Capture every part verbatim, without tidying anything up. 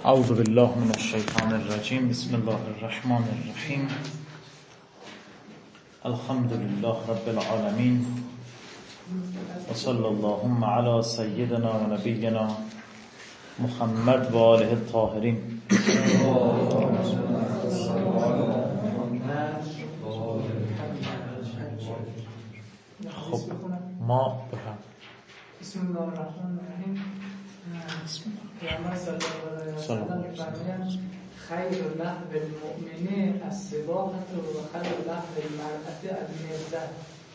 اعوذ بالله من الشیطان الرجیم. بسم الله الرحمن الرحیم. الحمد لله رب العالمین و صلی اللهم علی سیدنا و نبینا محمد و آله الطاهرین. خب ما بفهم. بسم الله الرحمن الرحیم. پیامبر صلی الله علیه و سلم فرمودند خیر لحظ المؤمن السباحة و خیر لحظ المرأة المرضع.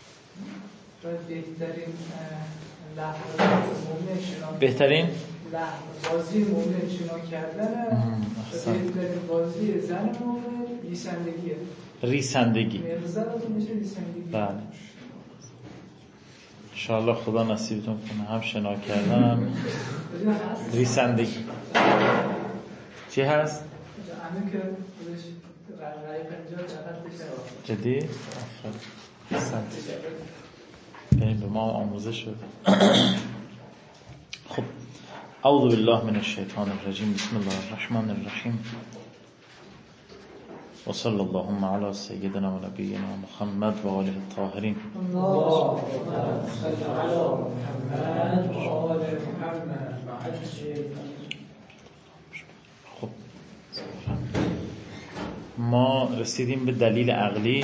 بهترین لحظه مؤمن شنا بهترین لحظه بازی مؤمن شنا کردن. بهترین بازی زن مؤمن ریسندگیه. ریسندگی. مرضع میشه ریسندگی. بله. انشاءالله خدا نصیبتون کنه هم شنا کردن هم ریسندگی. چی هست؟ جدی؟ افراد یعنی به ما آموزه شد. خب اعوذ بالله من الشیطان الرجیم. بسم الله الرحمن الرحیم و صلی اللهم علی سیدنا و نبینا محمد و آله الطاهرین. اللهم صل علی محمد و آل محمد. خب ما رسیدیم به دلیل عقلی.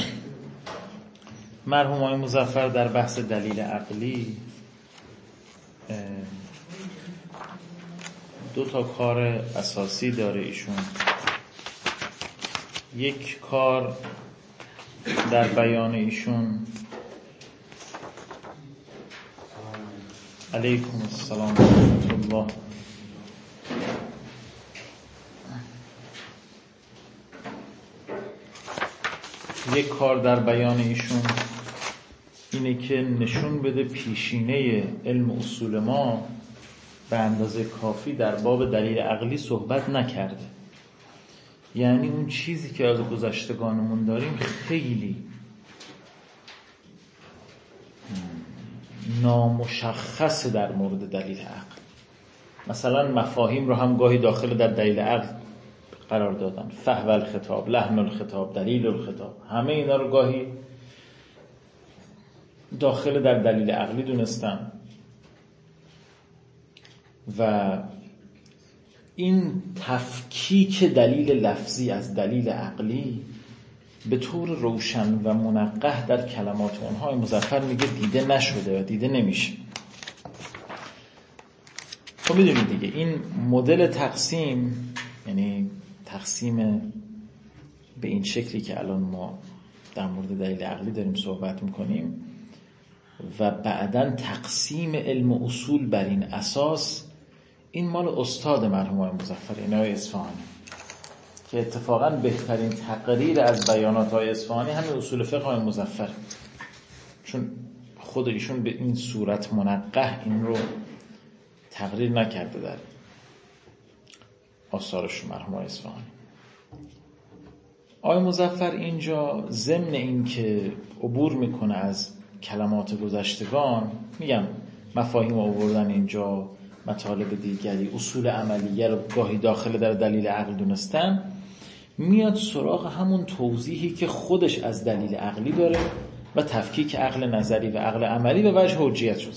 مرحوم آقای مظفر در بحث دلیل عقلی دو تا کار اساسی داره ایشون. یک کار در بیان ایشون علیکم السلام و رحمت الله یک کار در بیان ایشون اینه که نشون بده پیشینه علم اصول ما به اندازه کافی در باب دلیل عقلی صحبت نکرده. یعنی اون چیزی که از گذشتگانمون داریم خیلی نامشخص در مورد دلیل عقل. مثلا مفاهیم رو هم گاهی داخل در دلیل عقل قرار دادن. فحو الخطاب، لحن الخطاب، دلیل الخطاب، همه اینا رو گاهی داخل در دلیل عقلی دونستن و این تفکیک دلیل لفظی از دلیل عقلی به طور روشن و منقح در کلمات اونها مظفر میگه دیده نشده و دیده نمیشه. خب میدونید دیگه این مدل تقسیم، یعنی تقسیم به این شکلی که الان ما در مورد دلیل عقلی داریم صحبت میکنیم و بعداً تقسیم علم اصول بر این اساس، این مال استاد مرحوم آقای مظفر اینای اصفهانی که اتفاقاً بهترین تقریر از بیانات های اصفهانی همین اصول فقه های مظفر، چون خود ایشون به این صورت منقح این رو تقریر نکرده در آثارش مرحوم آقای اصفهانی. آقای مظفر اینجا ضمن این که عبور میکنه از کلمات گذشتگان، میگم مفاهیم آوردن اینجا، مطالب دیگری، اصول عملیه رو گاهی داخل در دلیل عقل دونستن، میاد سراغ همون توضیحی که خودش از دلیل عقلی داره و تفکیک عقل نظری و عقل عملی به وجه حجیت شد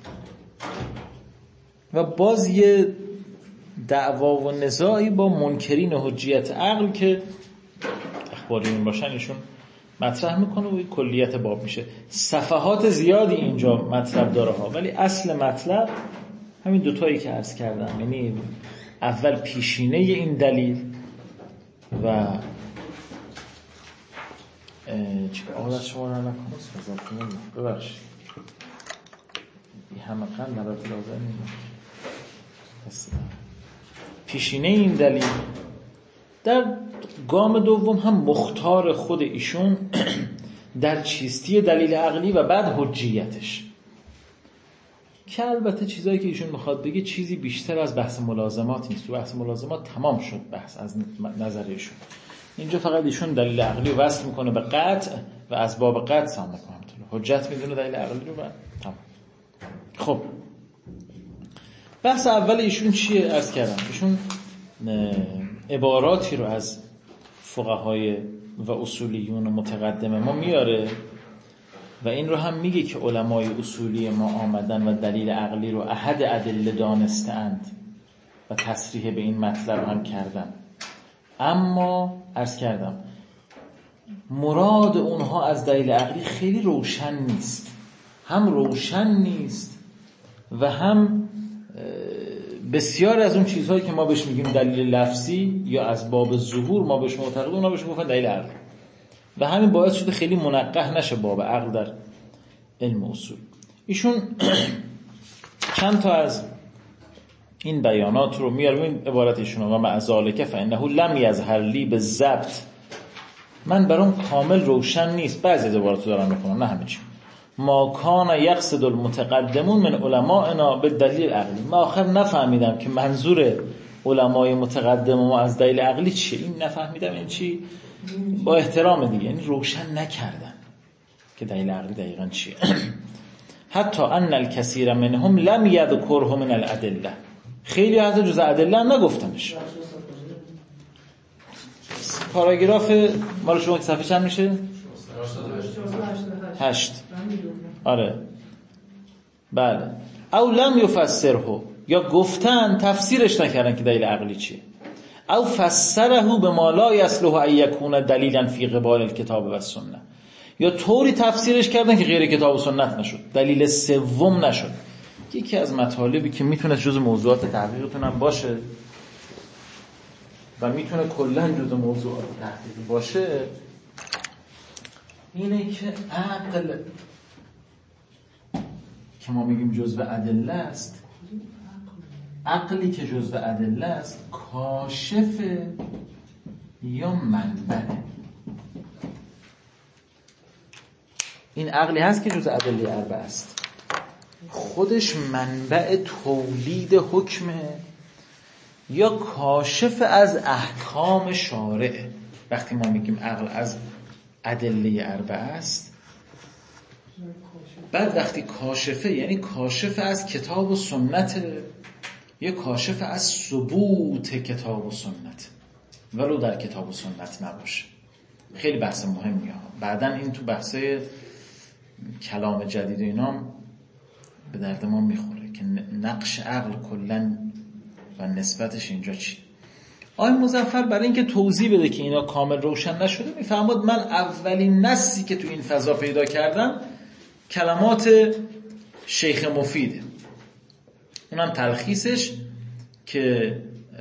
و باز یه دعوا و نزاعی با منکرین حجیت عقل که اخباریون باشن ایشون مطرح میکنه و کلیت باب میشه. صفحات زیادی اینجا مطلب داره ها، ولی اصل مطلب همین دوتایی که عرض کردم، یعنی اول پیشینه این دلیل و آقا دست شما رو نکن ببخشید این همه قند نباید لازم نیست. پیشینه این دلیل در گام دوم هم مختار خود ایشون در چیستی دلیل عقلی و بعد حجیتش، که البته چیزایی که ایشون میخواد بگه چیزی بیشتر از بحث ملازمات نیست. تو بحث ملازمات تمام شد بحث از نظر ایشون. اینجا فقط ایشون دلیل عقلی رو وصل میکنه به قطع و از باب قطع سامه کنه حجت میدونه دلیل عقلی رو و تمام. خب بحث اول ایشون چیه؟ عرض کردم ایشون عباراتی رو از فقهای و اصولیون متقدمه ما میاره و این رو هم میگه که علمای اصولی ما آمدن و دلیل عقلی رو احد ادله دانستند و تصریح به این مطلب هم کردن. اما عرض کردم مراد اونها از دلیل عقلی خیلی روشن نیست، هم روشن نیست و هم بسیار از اون چیزهایی که ما بهش میگیم دلیل لفظی یا از باب ظهور ما بهش معتقدیم اونا بهش گفتن دلیل عقلی و همین باعث شده خیلی منقح نشه باب عقل در علم اصول. ایشون چند تا از این بیانات رو میاره، این عبارت ایشون و مع ذالک فانه لم یظهر لی بالضبط، من برام کامل روشن نیست، بعضی از عبارات رو دارم میخونم نه همه چی، ما کان یقصد المتقدمون من علمائنا بالدلیل عقلی، ما آخر نفهمیدم که منظور علمای متقدم ما از دلیل عقلی چیه، این نفهمیدم این چی، با احترام دیگه، یعنی روشن نکردن که دلیل عقلی دقیقاً چیه. حتی ان الکثیر منهم لم یذکره من الادله، خیلی حتی جز ادله هم نگفتنش. پاراگراف مال شما که صفحه چند میشه؟ هشت. آره بله. او لم یفسره، یا گفتن تفسیرش نکردن که دلیل عقلی چیه، او فسره بما لا یصلح ان یکون دلیلا فی قبال الکتاب و السنه، یا طوری تفسیرش کردن که غیر کتاب و سنت نشد، دلیل سوم نشد. یکی از مطالبی که میتونه جز موضوعات تحقیقتون هم باشه و میتونه کلا جز موضوعات تحقیقی باشه اینه که عقل که ما میگیم جزء ادله است، عقلی که جزء ادله است کاشف یا منبع، این عقلی هست که جزء ادله اربعه است، خودش منبع تولید حکمه یا کاشف از احکام شارع. وقتی ما میگیم عقل از ادله اربعه است، بعد وقتی کاشفه یعنی کاشف از کتاب و سنت یا کاشف از ثبوت کتاب و سنت، ولو در کتاب و سنت نباشه. خیلی بحث مهمیه، بعدن این تو بحثه کلام جدید اینا به درد ما میخوره که نقش عقل کلن و نسبتش اینجا چی. آقای مظفر برای اینکه توضیح بده که اینا کامل روشن نشده میفهمد من اولین نصی که تو این فضا پیدا کردم کلمات شیخ مفیده، اونم تلخیصش که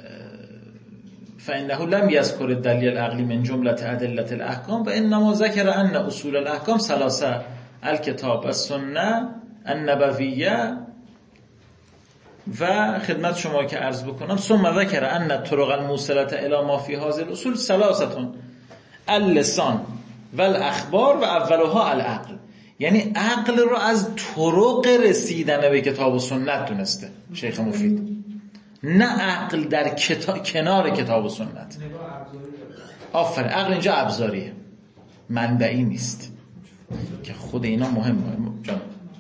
فانه لم یذکر الدلیل العقلی من جمله ادله الاحکام و انما ذکر ان اصول الاحکام ثلاثه الکتاب السنه النبویه و خدمت شما که عرض بکنم ثم ذکر ان الطرق الموصله الی ما فی هذه الاصول ثلاثه اللسان والاخبار و اولها العقل، یعنی عقل رو از طرق رسیدن به کتاب و سنت دونسته شیخ مفید، نه عقل در کتا... کنار کتاب و سنت. آفرین، عقل اینجا ابزاریه، منبعی نیست که خود اینا مهمه. جان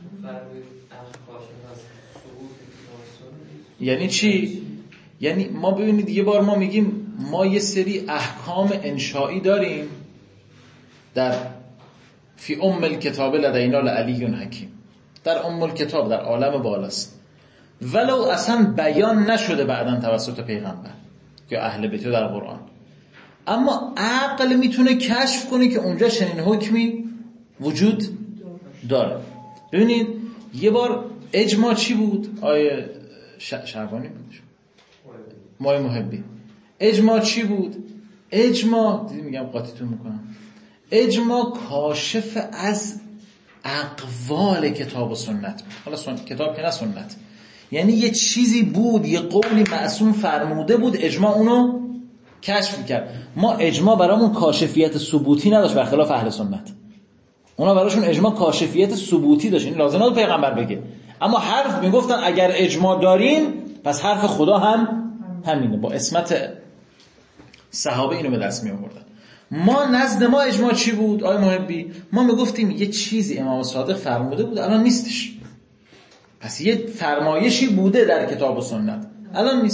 یعنی چی؟ یعنی ما ببینید یه بار ما میگیم ما یه سری احکام انشائی داریم در فی ام الکتاب لدینا لعلی حکیم، در ام الکتاب در عالم بالاست، ولو اصلا بیان نشده بعداً توسط پیغمبر یا اهل بیت در قرآن، اما عقل میتونه کشف کنه که اونجا چنین حکمی وجود داره. ببینید یه بار اجماع چی بود؟ آیه شعبانی بود مای محبی، اجماع چی بود؟ اجماع دیدی میگم قاطیتون میکنم، اجماع کاشف از اقوال کتاب و سنت بود. حالا سن... کتاب که نه سنت، یعنی یه چیزی بود، یه قولی معصوم فرموده بود، اجماع اونو کشف میکرد. ما اجماع برامون کاشفیت ثبوتی نداشت برخلاف اهل سنت، اونا براشون اجماع کاشفیت ثبوتی داشت، این لازم نبود پیغمبر بگه، اما حرف میگفتن اگر اجماع دارین پس حرف خدا هم همینه. با عصمت صحابه اینو به دست می آوردن. ما نزد ما اجماع چی بود آقای محبی؟ ما میگفتیم یه چیزی امام صادق فرموده بود الان نیستش، پس یه فرمایشی بوده در کتاب و سنت الان نیست.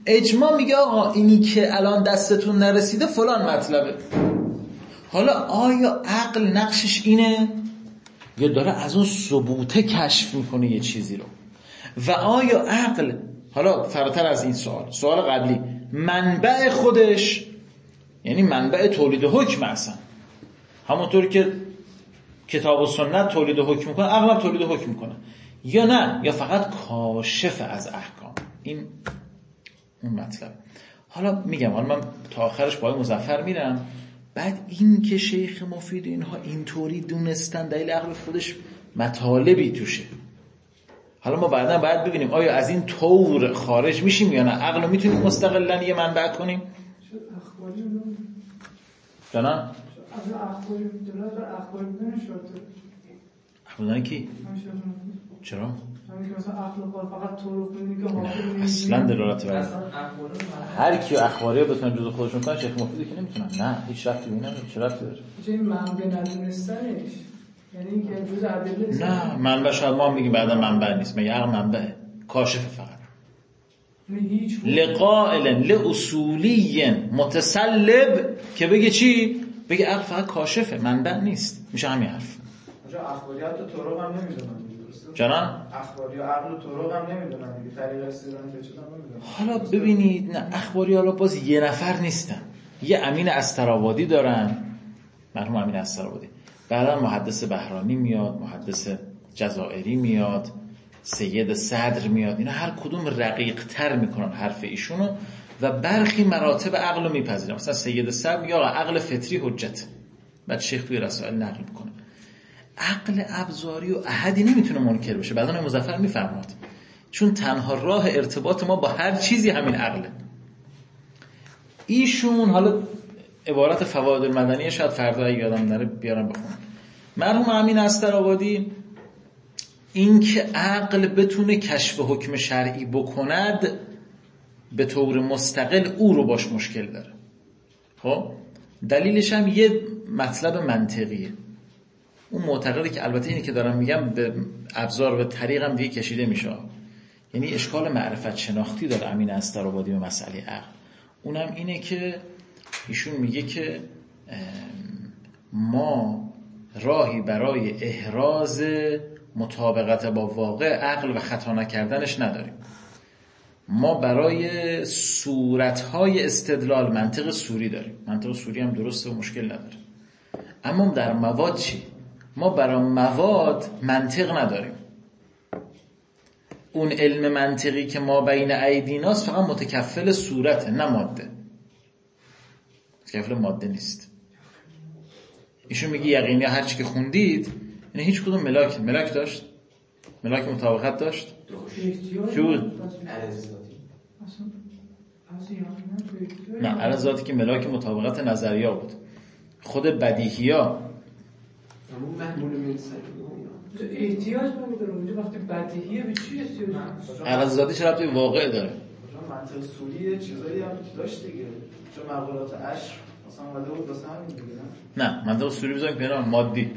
اجماع میگه آقا اینی که الان دستتون نرسیده فلان مطلبه. حالا آیا عقل نقشش اینه یا داره از اون ثبوته کشف میکنه یه چیزی رو؟ و آیا عقل، حالا فراتر از این سوال، سوال قبلی، منبع خودش یعنی منبع تولید حکم اصلا همونطور که کتاب و سنت تولید حکم میکنه، عقل هم تولید حکم میکنه، یا نه یا فقط کاشف از احکام؟ این اون مطلب. حالا میگم حالا من تا آخرش با مظفر میرم. بعد این که شیخ مفید اینها اینطوری دونستن دلیل عقل خودش مطالبی توشه. حالا ما بعدا باید ببینیم آیا از این طور خارج میشیم یا نه. عقل رو میتونیم مستقلاً یه منبع کنیم؟ جانا؟ از اخباری دلالت بر اخباری بودن شرطه. اخباری کی؟ چرا؟ همین که مثلا عقل خود فقط طرق میدونی که حاضر اصلا دلالت بر هر کی اخباری بتونه جزء خودشون کنه، شیخ مفیدی که نمیتونن. نه هیچ ربطی به این نداره. چه ربطی داره؟ چه این منبع ندونستنش یعنی اینکه جزء ادله. نه منبع شاید ما میگیم بعدا منبع نیست، مگه عقل منبع کاشف فقط. لقائل لاصولی متسلب که بگه چی؟ بگه عقل فقط کاشفه، منبع نیست. میشه همین حرف. اونجا اخباریات و طرق هم نمیدونن. جانم؟ اخباری و عقل و طرق هم نمیدونن دیگه، طریق استدلال که چیزا نمیدونن. حالا ببینید نه اخباری حالا باز یه نفر نیستن. یه امین استرآبادی دارن، مرحوم امین استرآبادی. بعدا محدث بهرانی میاد، محدث جزائری میاد، سید صدر میاد. اینا هر کدوم رقیق تر میکنن حرف ایشونو و برخی مراتب عقل رو میپذیرن. مثلا سید صدر میگه عقل فطری حجت. بعد شیخ توی رسائل نقل میکنه عقل ابزاری و احدی نمیتونه منکر بشه. بعدا مظفر میفرماد چون تنها راه ارتباط ما با هر چیزی همین عقله. ایشون حالا عبارت فوائد المدنیه شاید فردا اگه یادم نره بیارم بخونم. مرحوم امین استرآبادی این که عقل بتونه کشف حکم شرعی بکند به طور مستقل او رو باش مشکل داره. خب دلیلش هم یه مطلب منطقیه. اون معتقده که البته اینی که دارم میگم به ابزار و طریقم دیگه کشیده میشه، یعنی اشکال معرفت شناختی داره امین استرآبادی به مسئله عقل. اونم اینه که ایشون میگه که ما راهی برای احراز مطابقت با واقع عقل و خطا نکردنش نداریم. ما برای صورتهای استدلال منطق سوری داریم. منطق سوری هم درسته و مشکل نداره. اما در مواد چی؟ ما برای مواد منطق نداریم. اون علم منطقی که ما بین ایدیناست فقط متکفل صورته نه ماده. متکفل ماده نیست. ایشون میگه یقینی هر چی که خوندید یعنی هیچ کدوم ملاک ملاک داشت؟ ملاک مطابقت داشت؟ چی بود؟ نه عرض ذاتی که ملاک مطابقت نظریا بود. خود بدیهیا همون محمول منصری احتیاج داره اونجا وقتی بدیهیه به چی احتیاج داره؟ عرض ذاتی چرا ربطی به واقع داره؟ منطق سوری چیزایی هم داشت دیگه. چون مقالات عشر مثلا اومده بود واسه همین دیگه. نه منطق سوری بزنیم کنار مادی.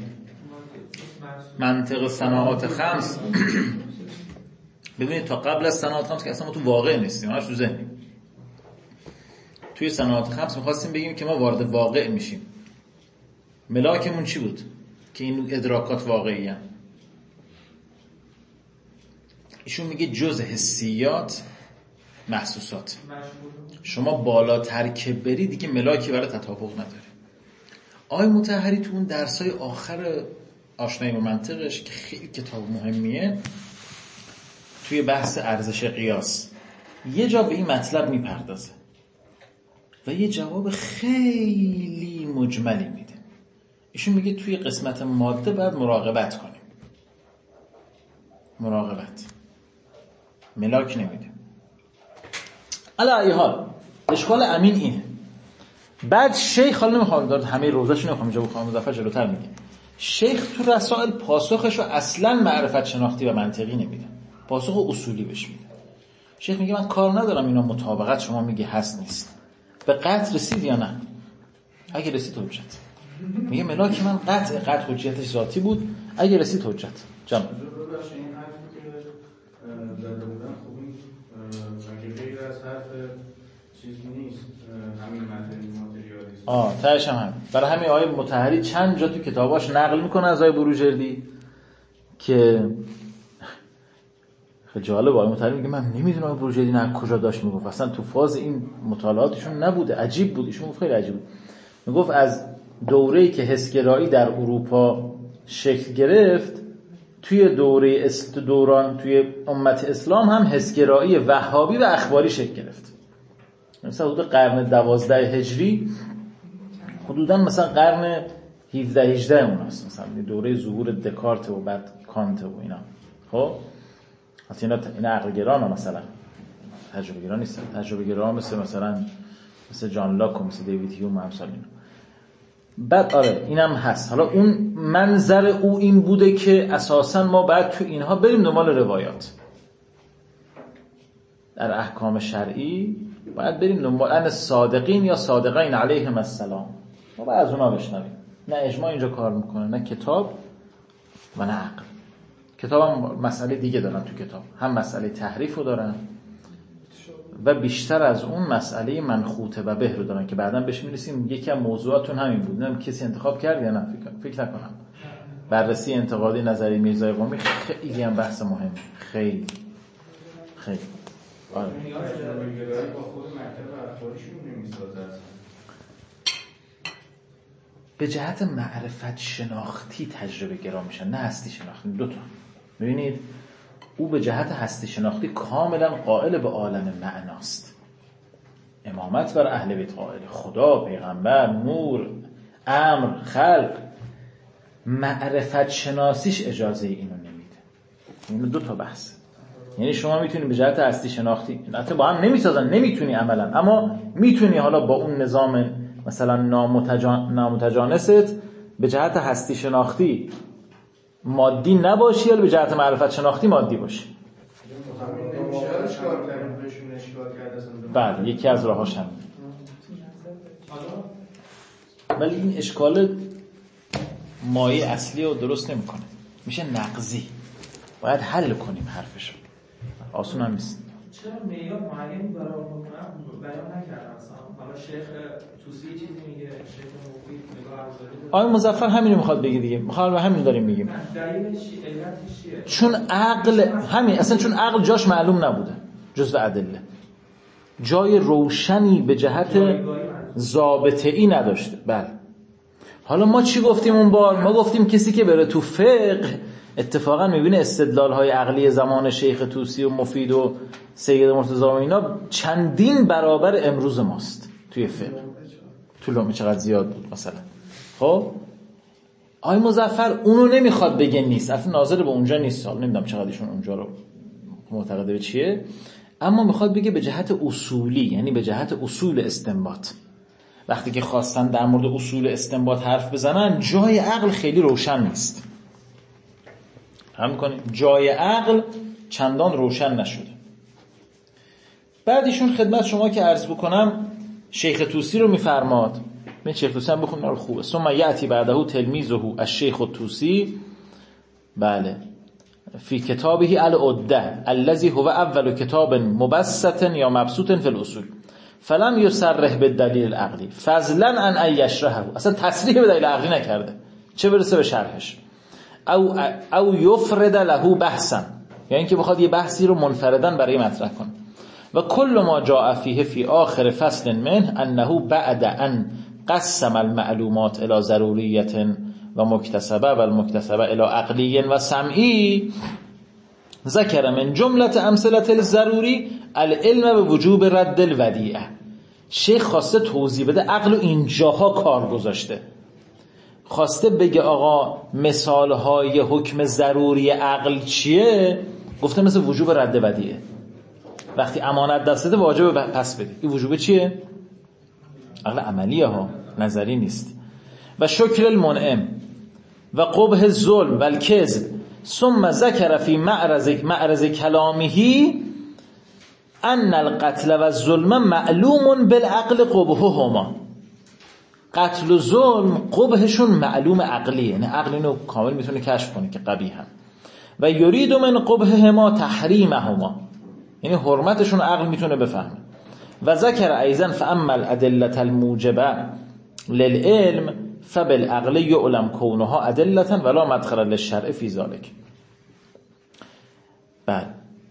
منطق صناعات خمس ببینید تا قبل از صناعات خمس که اصلا ما تو واقع نیستیم، همش تو ذهنیم. توی صناعات خمس می‌خواستیم بگیم که ما وارد واقع میشیم. ملاکمون چی بود؟ که این ادراکات واقعی هستند. ایشون میگه جز حسیات محسوسات. شما بالاتر که بری دیگه ملاکی برای تطابق نداره. آقای مطهری تو اون درسای آخر آشنایی با منطقش که خیلی کتاب مهمیه، توی بحث ارزش قیاس یه جا به این مطلب میپردازه و یه جواب خیلی مجملی میده. ایشون میگه توی قسمت ماده باید مراقبت کنیم. مراقبت ملاک نمیده. علی ای حال اشکال امین اینه. بعد شیخ حالا نمیخوام دارد همه روزش نمیخوام اینجا بخوام مظفر جلوتر میگه. شیخ تو رسائل پاسخش رو اصلا معرفت شناختی و منطقی نمیده، پاسخ اصولی بهش میده. شیخ میگه من کار ندارم اینا مطابقت شما میگه هست نیست، به قطع رسید یا نه؟ اگه رسید حجت. میگه ملاک من قطع قطع حجتش ذاتی بود، اگه رسید حجت. جان ببخشید این حرفی که داده بودن خب این اگه غیر از حرف چیز نیست همین ماتریالیسم. آه تهش هم همین. برای همین آقای مطهری چند جا تو کتاباش نقل میکنه از آقای بروجردی که خیلی جالب. آقای مطهری میگه من نمیدونم آقای بروجردی نه کجا داشت میگفت، اصلا تو فاز این مطالعاتشون نبوده، عجیب بود. ایشون خیلی عجیب بود. میگفت از دوره‌ای که حسگرایی در اروپا شکل گرفت، توی دوره است دوران توی امت اسلام هم حسگرایی وهابی و اخباری شکل گرفت. مثلا حدود قرن دوازده هجری، حدوداً مثلا قرن هفده هجده اوناست، مثلا دوره ظهور دکارت و بعد کانت و اینا. خب اصلا اینا اینا عقل گران ها، مثلا تجربه گران نیستن. تجربه گران مثل مثلا مثل جان لاک و مثل دیوید هیوم و امثال اینا. بعد آره اینم هست. حالا اون منظر او این بوده که اساساً ما باید تو اینها بریم دنبال روایات. در احکام شرعی باید بریم دنبال ان صادقین یا صادقین علیهم السلام. ما باید از اونها بشنویم. نه اجماع اینجا کار میکنه، نه کتاب و نه عقل. کتاب هم مسئله دیگه دارن تو کتاب، هم مسئله تحریف رو دارن و بیشتر از اون مسئله منخوطه و به رو دارن که بعداً بهش میرسیم. یکی از موضوعاتون همین بود. نمیدونم کسی انتخاب کرد یا نه، فکر, فکر نکنم. بررسی انتقادی نظری میرزای قمی خیلی هم بحث مهم، خیلی خیلی آره. با خود مکتب اخباریشون نمیسازه. به جهت معرفت شناختی تجربه گرا میشن، نه هستی شناختی. دو تا ببینید، او به جهت هستی شناختی کاملا قائل به عالم معناست. امامت بر اهل بیت قائل، خدا، پیغمبر، نور، امر، خلق. معرفت شناسیش اجازه اینو نمیده. این دو تا بحث. یعنی شما میتونی به جهت هستی شناختی، البته با هم نمیسازن، نمیتونی عملا، اما میتونی حالا با اون نظام مثلا نامتجان... نامتجانست به جهت هستی شناختی مادی نباشی، یا به جهت معرفت شناختی مادی باشی. بله یکی از راهاش همین. ولی این اشکال مایه اصلی رو درست نمیکنه، میشه نقضی. باید حل کنیم حرفشو، آسون هم نیست. چرا معیار معینی برای بیان نکردن اصلا؟ حالا شیخ توسی چیزی میگه، شیخ مفید نگاه افزاری. آقای مظفر همین رو میخواد بگه دیگه، میخواد به همین داریم میگیم. دلیلش چیه؟ علتش چیه؟ چون عقل همین، اصلا چون عقل جاش معلوم نبوده جزو ادله، جای روشنی به جهت ضابطه‌ای نداشته. بله. حالا ما چی گفتیم اون بار؟ ما گفتیم کسی که بره تو فقه اتفاقا میبینه استدلال‌های عقلی زمان شیخ توسی و مفید و سید مرتضی و اینا چندین برابر امروز ماست توی فقه. تو لومه چقدر زیاد بود مثلا. خب آقای مظفر اونو نمیخواد بگه نیست، اصلا ناظر به اونجا نیست، حالا نمیدونم چقدر ایشون اونجا رو معتقده به چیه، اما میخواد بگه به جهت اصولی، یعنی به جهت اصول استنباط. وقتی که خواستن در مورد اصول استنباط حرف بزنن، جای عقل خیلی روشن نیست. هم کنیم جای عقل چندان روشن نشده. بعد ایشون خدمت شما که عرض بکنم شیخ توسی رو میفرماد. من شیخ توسی هم بخونم رو خوبه. ثم یأتی بعده تلمیذه الشیخ التوسی، بله، فی کتابه العده الذی هو اول کتاب مبسط یا مبسوط فی الاصول فلم یصرح بالدلیل العقلی فضلا عن ان یشرحه. اصلا تصریح به دلیل عقلی نکرده، چه برسه به شرحش. او او یفرد له بحثا، یعنی اینکه بخواد یه بحثی رو منفرداً برای مطرح کنه. و کل ما جاء فیه فی آخر فصل منه انه بعد ان قسم المعلومات الى ضروریت و مکتسبه و المکتسبه الى عقلی و سمعی ذکر من جملت امثله الضروری العلم به وجوب رد الودیعه. شیخ خواسته توضیح بده عقل اینجاها کار گذاشته، خواسته بگه آقا مثالهای حکم ضروری عقل چیه؟ گفته مثل وجوب رد ودیعه، وقتی امانت دستته واجب پس بدی. این وجوب چیه؟ عقل عملیه ها، نظری نیست. و شکر المنعم و قبح الظلم و الکذب. ثم ذکر فی معرض معرض کلامه ان القتل و الظلم معلوم بالعقل قبحهما. قتل و ظلم قبحشون معلوم عقلیه، یعنی عقل اینو کامل میتونه کشف کنه که قبیحن. و یرید من قبحهما تحریمهما، یعنی حرمتشون عقل میتونه بفهمه. و ذکر ایضا فاما الادله الموجبه للعلم فبالعقل یعلم کونها ادله ولا مدخل للشرع فی ذلک. بله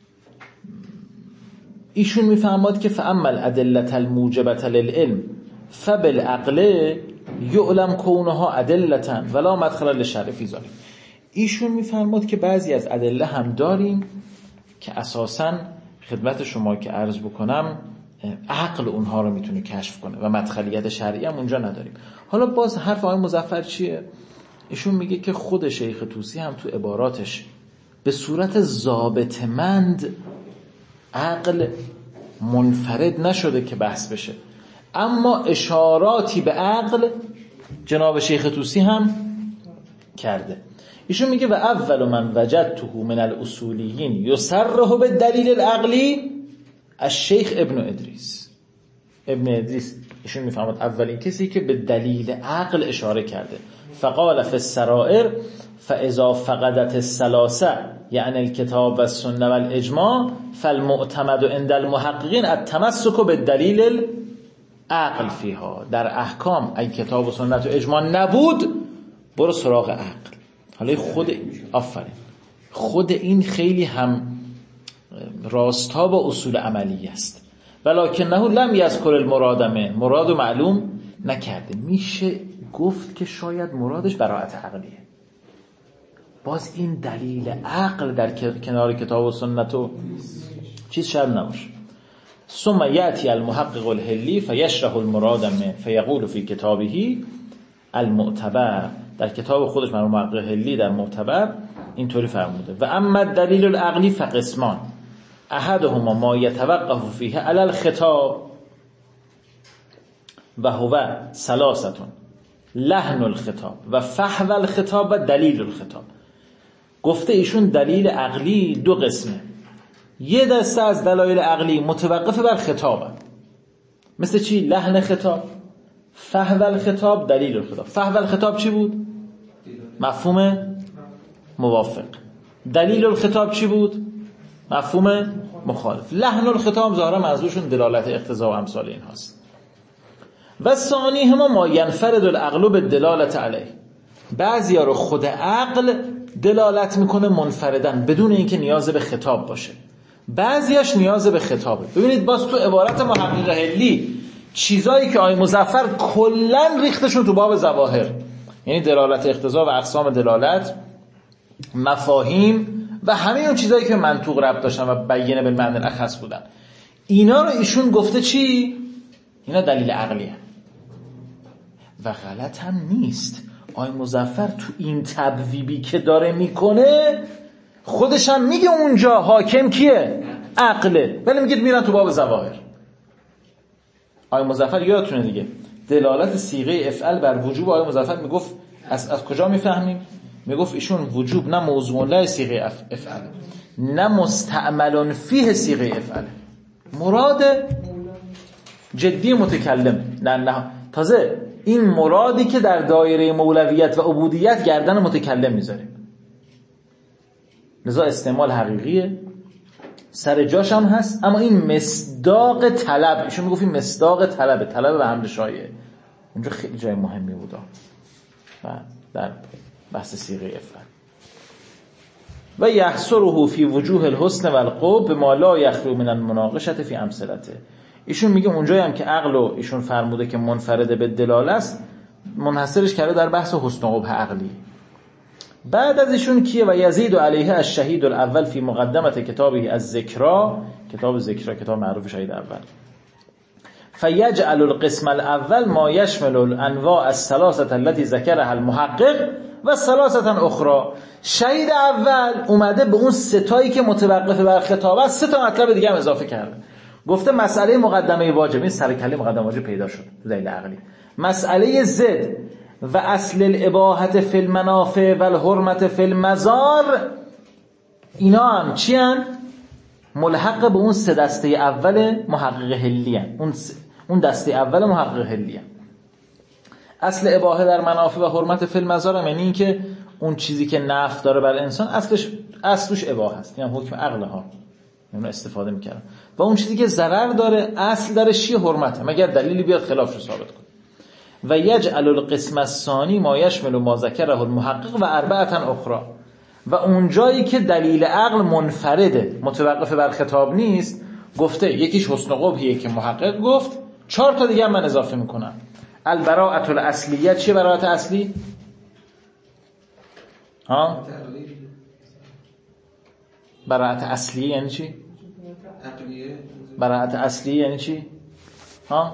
ایشون میفهمد که فاما الادله الموجبه للعلم فبالعقل یعلم کونها ادله ولا مدخل للشرع فی ذلک. ایشون میفرماد که بعضی از ادله هم داریم که اساساً خدمت شما که عرض بکنم عقل اونها رو میتونه کشف کنه و مدخلیت شرعی هم اونجا نداریم. حالا باز حرف آقای مظفر چیه؟ ایشون میگه که خود شیخ طوسی هم تو عباراتش به صورت ضابطه‌مند عقل منفرد نشده که بحث بشه، اما اشاراتی به عقل جناب شیخ طوسی هم کرده. ایشون میگه و اول من وجدته من الاصولیین یصرح بالدلیل العقلی الشیخ ابن ادریس. ابن ادریس ایشون میفهمد اولین کسی که به دلیل عقل اشاره کرده. فقال فی السرائر فاذا فقدت الثلاثه یعنی الکتاب و السنه و الاجماع فالمعتمد عند المحققین التمسک بالدلیل العقل فیها. در احکام اگه کتاب و سنت و اجماع نبود برو سراغ عقل. حالا خود آفرین خود این خیلی هم راستا با اصول عملی است. ولکنه لم یذکر المراد من، مراد معلوم نکرده. میشه گفت که شاید مرادش براءت عقلیه. باز این دلیل عقل در کنار کتاب و سنت و چیز شرط نباشه. ثم یأتی المحقق الحلی فیشرح المراد من فیقول فی کتابه المعتبر. در کتاب خودش مرحوم محقق حلی در معتبر اینطوری فرموده و اما دلیل العقلی فقسمان احدهما ما یتوقف فیه علی الخطاب و هو ثلاثه لحن الخطاب و فحو الخطاب و دلیل الخطاب. گفته ایشون دلیل عقلی دو قسمه. یه دسته از دلایل عقلی متوقف بر خطابه، مثل چی؟ لحن خطاب، فحو الخطاب، دلیل الخطاب. فحو الخطاب چی بود؟ مفهوم موافق. دلیل الخطاب چی بود؟ مفهوم مخالف. لحن الخطاب ظاهرا منظورشون دلالت اقتضا و امثال این هاست. و ثانی هما ما ینفرد العقل بالدلالت علیه. بعضیا رو خود عقل دلالت میکنه منفردن بدون اینکه نیاز به خطاب باشه، بعضیاش نیاز به خطابه. ببینید باز تو عبارت محقق حلی چیزایی که آقای مظفر کلن ریختشون تو باب ظواهر، یعنی دلالت اقتضا و اقسام دلالت، مفاهیم و همه اون چیزایی که منطوق ربط داشتن و بیانه بالمعنی الاخص بودن، اینا رو ایشون گفته چی؟ اینا دلیل عقلیه. و غلط هم نیست. آقای مظفر تو این تبویبی که داره میکنه خودش هم میگه اونجا حاکم کیه؟ عقله، ولی میگه میرن تو باب ظواهر. آقای مظفر یادتونه دیگه دلالت صیغه افعل بر وجوب آقای مظفر میگفت از از کجا میفهمیم؟ میگفت ایشون وجوب نه موضوع له صیغه افعل نه مستعمل فیه صیغه افعل، مراد جدی متکلم نه نه تازه این مرادی که در دایره مولویت و عبودیت گردن متکلم میذاریم. لذا استعمال حقیقیه، سر جاش هم هست، اما این مصداق طلب، ایشون میگفت این مصداق طلبه، طلب به حمل شایعه. اونجا خیلی جای مهمی بود و در بحث صیغه افعال. و یحصره فی وجوه الحسن و القبح بما لا یخلو من المناقشه فی امثلته. ایشون میگه اونجایی هم که عقل و ایشون فرموده که منفرده به دلاله است، منحصرش کرده در بحث حسن و قبح عقلی. بعد از ایشون کیه؟ و یزید علیه الشهید الاول فی مقدمه کتابه از ذکرا، کتاب ذکرا کتاب معروف شهید اول. فیجعل القسم الاول ما یشمل الانواع الثلاثه التي ذکرها المحقق و ثلاثه اخرى. شهید اول اومده به اون ستایی که متوقف بر خطاب است سه تا مطلب دیگه هم اضافه کرده. گفته مسئله مقدمه واجب، این سر کله مقدمه واجب پیدا شد تو دلیل عقلی. مسئله ضد و اصل الاباحه فی المنافع و الحرمت فی المضار، اینا هم چی ان؟ ملحق به اون سه دسته اول محقق حلی ان. اون س... اون دسته اول محقق حلی ان. اصل اباحه در منافع و حرمت فی المضار هم یعنی این که اون چیزی که نفع داره بر انسان اصلش اصلش اباحه است، یعنی حکم عقل ها اون استفاده میکردن. و اون چیزی که ضرر داره اصل درش چیه؟ حرمته، مگر دلیلی بیاد خلافش ثابت کنه. و یجعل القسم الثانی ما یشمل ما ذکره المحقق و اربعه اخرى. و اون جایی که دلیل عقل منفرده، متوقف بر خطاب نیست، گفته یکیش حسن قبحیه که محقق گفت، چهار تا دیگه من اضافه میکنم. البراءة الاصلیه. چیه براءت اصلی؟ ها؟ براءت اصلی یعنی چی؟ براءت اصلی یعنی چی؟ ها؟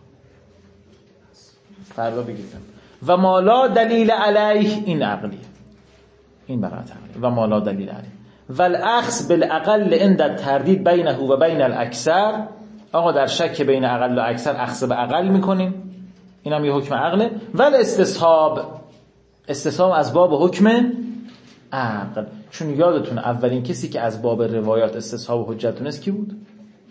فردا بگیرم. و مالا دلیل علیه، این عقلیه، این براءت عقلی. و مالا دلیل علیه. و الاخذ بالاقل عند التردید بینه و بین الاکثر. آقا در شک بین اقل و اکثر اخذ به اقل میکنیم، اینم یه حکم عقله. و الاستصحاب، استصحاب از باب حکم عقل. چون یادتون اولین کسی که از باب روایات استصحاب و حجت تونست کی بود؟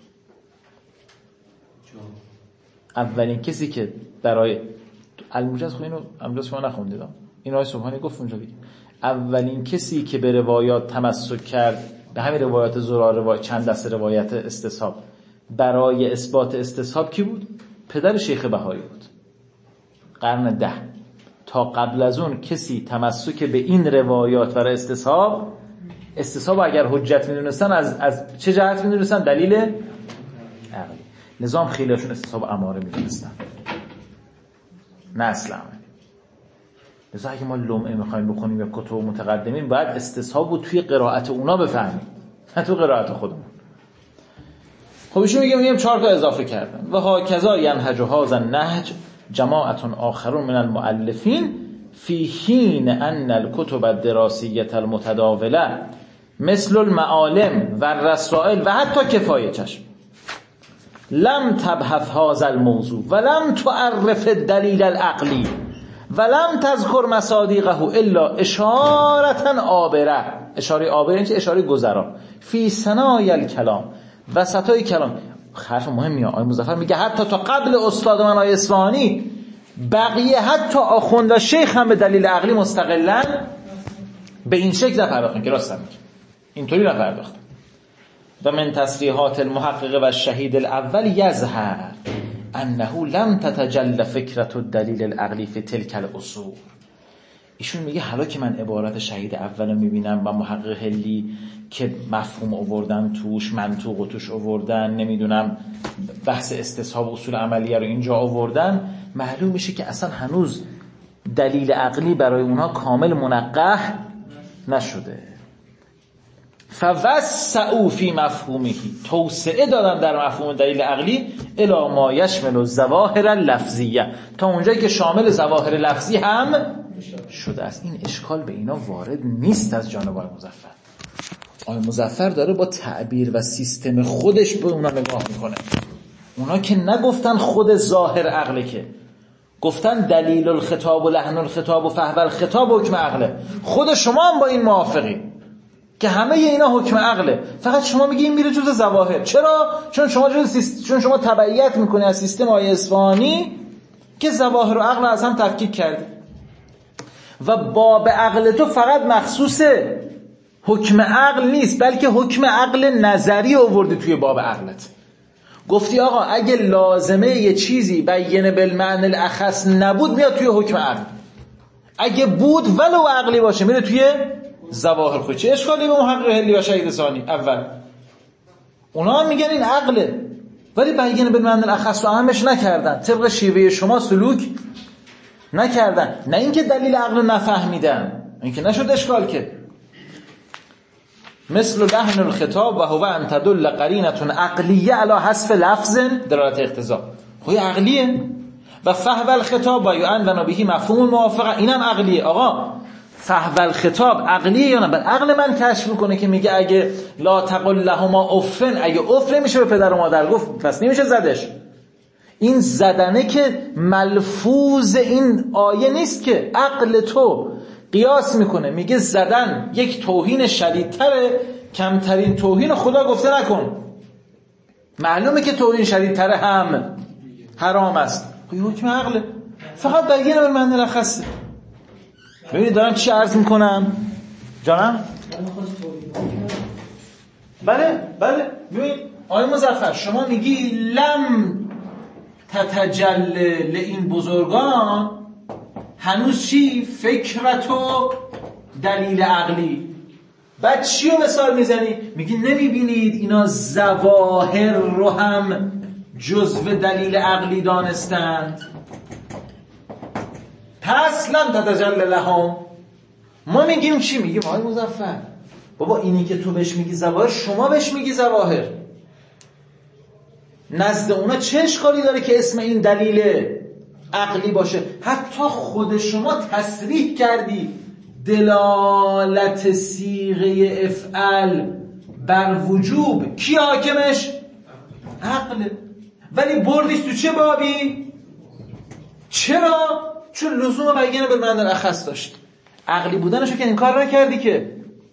اولین کسی که برای الموجز، خب اینو امروز شما نخوندید، این آیه سبحانی گفت اونجا دیگه. اولین کسی که به روایات تمسک کرد، به همین روایات زرار، روایت چند دسته روایت استصحاب، برای اثبات استصحاب کی بود؟ پدر شیخ بهایی بود، قرن ده. تا قبل از اون کسی تمسک به این روایات برای استصحاب، استصحاب اگر حجت می‌دونستن از از چه جهت می‌دونستن؟ دلیل عقلی. نظام خیلیشون استصحاب اماره می‌دونستن، نه اصلا. لذا اگه ما لمعه می‌خوایم بکنیم یا کتب متقدمین، باید استصحاب رو توی قرائت اونا بفهمیم، نه تو قرائت خودمون. خب ایشون میگه میگم چهار تا اضافه کردن. و ها کذا ینهج هذا النهج جماعت آخرون من المؤلفین فی حین ان الکتب الدراسیه المتداوله مثل المعالم و الرسائل و حتی کفایه چشم لم تبحث هذا الموضوع و لم تعرف الدلیل العقلی و لم تذکر مصادیقه الا اشاره عابره. اشاره عابره یعنی اشاره گذرا فی ثنای الکلام، وسطای کلام. حرف مهمیه. آقای مظفر میگه حتی تا قبل استاد من آقای اصفهانی، بقیه حتی آخوند و شیخ هم به دلیل عقلی مستقلا به این شکل نپرداختن که راست میگه، اینطوری نپرداختن. و من تصریحات المحقق و الشهید الاول یظهر انه لم تتجلی فکرة الدلیل العقلی فی تلک الاصول. ایشون میگه حالا که من عبارت شهید اول میبینم و محقق هلی که مفهوم آوردن توش، منطوق توش آوردن، نمیدونم بحث استصحاب اصول عملیه رو اینجا آوردن، معلوم میشه که اصلا هنوز دلیل عقلی برای اونها کامل منقح نشده. فوسعوا فی مفهومه، توسعه دادن در مفهوم دلیل عقلی الی ما یشمل الظواهر اللفظیه، تا اونجایی که شامل ظواهر لفظی هم شده است. این اشکال به اینا وارد نیست از جانب آقای مظفر. آقای مظفر داره با تعبیر و سیستم خودش به اونا نگاه میکنه. اونا که نگفتن خود ظاهر عقله، که گفتن دلیل الخطاب و لحن الخطاب و فحوى الخطاب حکم عقله. خود شما هم با این موافقی که همه اینا حکم عقله، فقط شما میگی این میره جز ظواهر. چرا؟ چون شما جز سیست... چون شما تبعیت میکنی از سیستم آقای اصفهانی که ظواهر و عقل از هم تفکیک کردی. و باب عقل تو فقط مخصوص حکم عقل نیست، بلکه حکم عقل نظری آوردی توی باب عقلت. گفتی آقا اگه لازمه یه چیزی بیان بالمعنی الاخص نبود میاد توی حکم عقل، اگه بود ولو عقلی باشه میره توی ظواهر. خود چه اشکالی به محقق هلی و شهید ثانی اول؟ اونا هم میگن این عقله، ولی بیان بالمعنی الاخص رو همش نکردن، طبق شیوه شما سلوک نکردن. نه اینکه دلیل عقل نفهمیدن، اینکه نشد اشکال که مثل لحن الخطاب و هو ان تدل قرینه عقلیه علی حذف لفظ دلالت اقتضا، خود عقلیه. و فحوى الخطاب و یعنون به مفهوم الموافقه، اینم عقلیه. آقا فحوى الخطاب عقلیه یا نه؟ بل عقل من کشف میکنه که میگه اگه لا تقل لهما افن، اگه اف نمیشه به پدر و مادر گفت پس نمیشه زدش. این زدنه که ملفوظ این آیه نیست، که عقل تو قیاس میکنه میگه زدن یک توهین شدیدتره، کمترین توهین خدا گفته نکن. معلومه که توهین شدیدتره هم حرام است. این حکم عقله، فقط بیان بالمعنی الاخص. ببینید دارم چی عرض میکنم جانم؟ بله بله. ببین آقای مظفر شما میگی لم تتجل لئین بزرگان، هنوز چی؟ فکرت و دلیل عقلی. بعد چی رو مثال میزنی؟ میگی نمیبینید اینا ظواهر رو هم جزو دلیل عقلی دانستند، پس لم تتجل لهم. ما میگیم چی؟ میگیم آقای مظفر بابا اینی که تو بهش میگی ظواهر، شما بهش میگی ظواهر. نزد اونا چه اشکالی داره که اسم این دلیل عقلی باشه؟ حتی خود شما تصریح کردی دلالت صیغه افعل بر وجوب کی حاکمش؟ عقله. ولی بردیش تو چه بابی؟ چرا؟ چون لزوم بیان بالمعنی الاخص داشت. عقلی بودنشو که انکار نکردی که.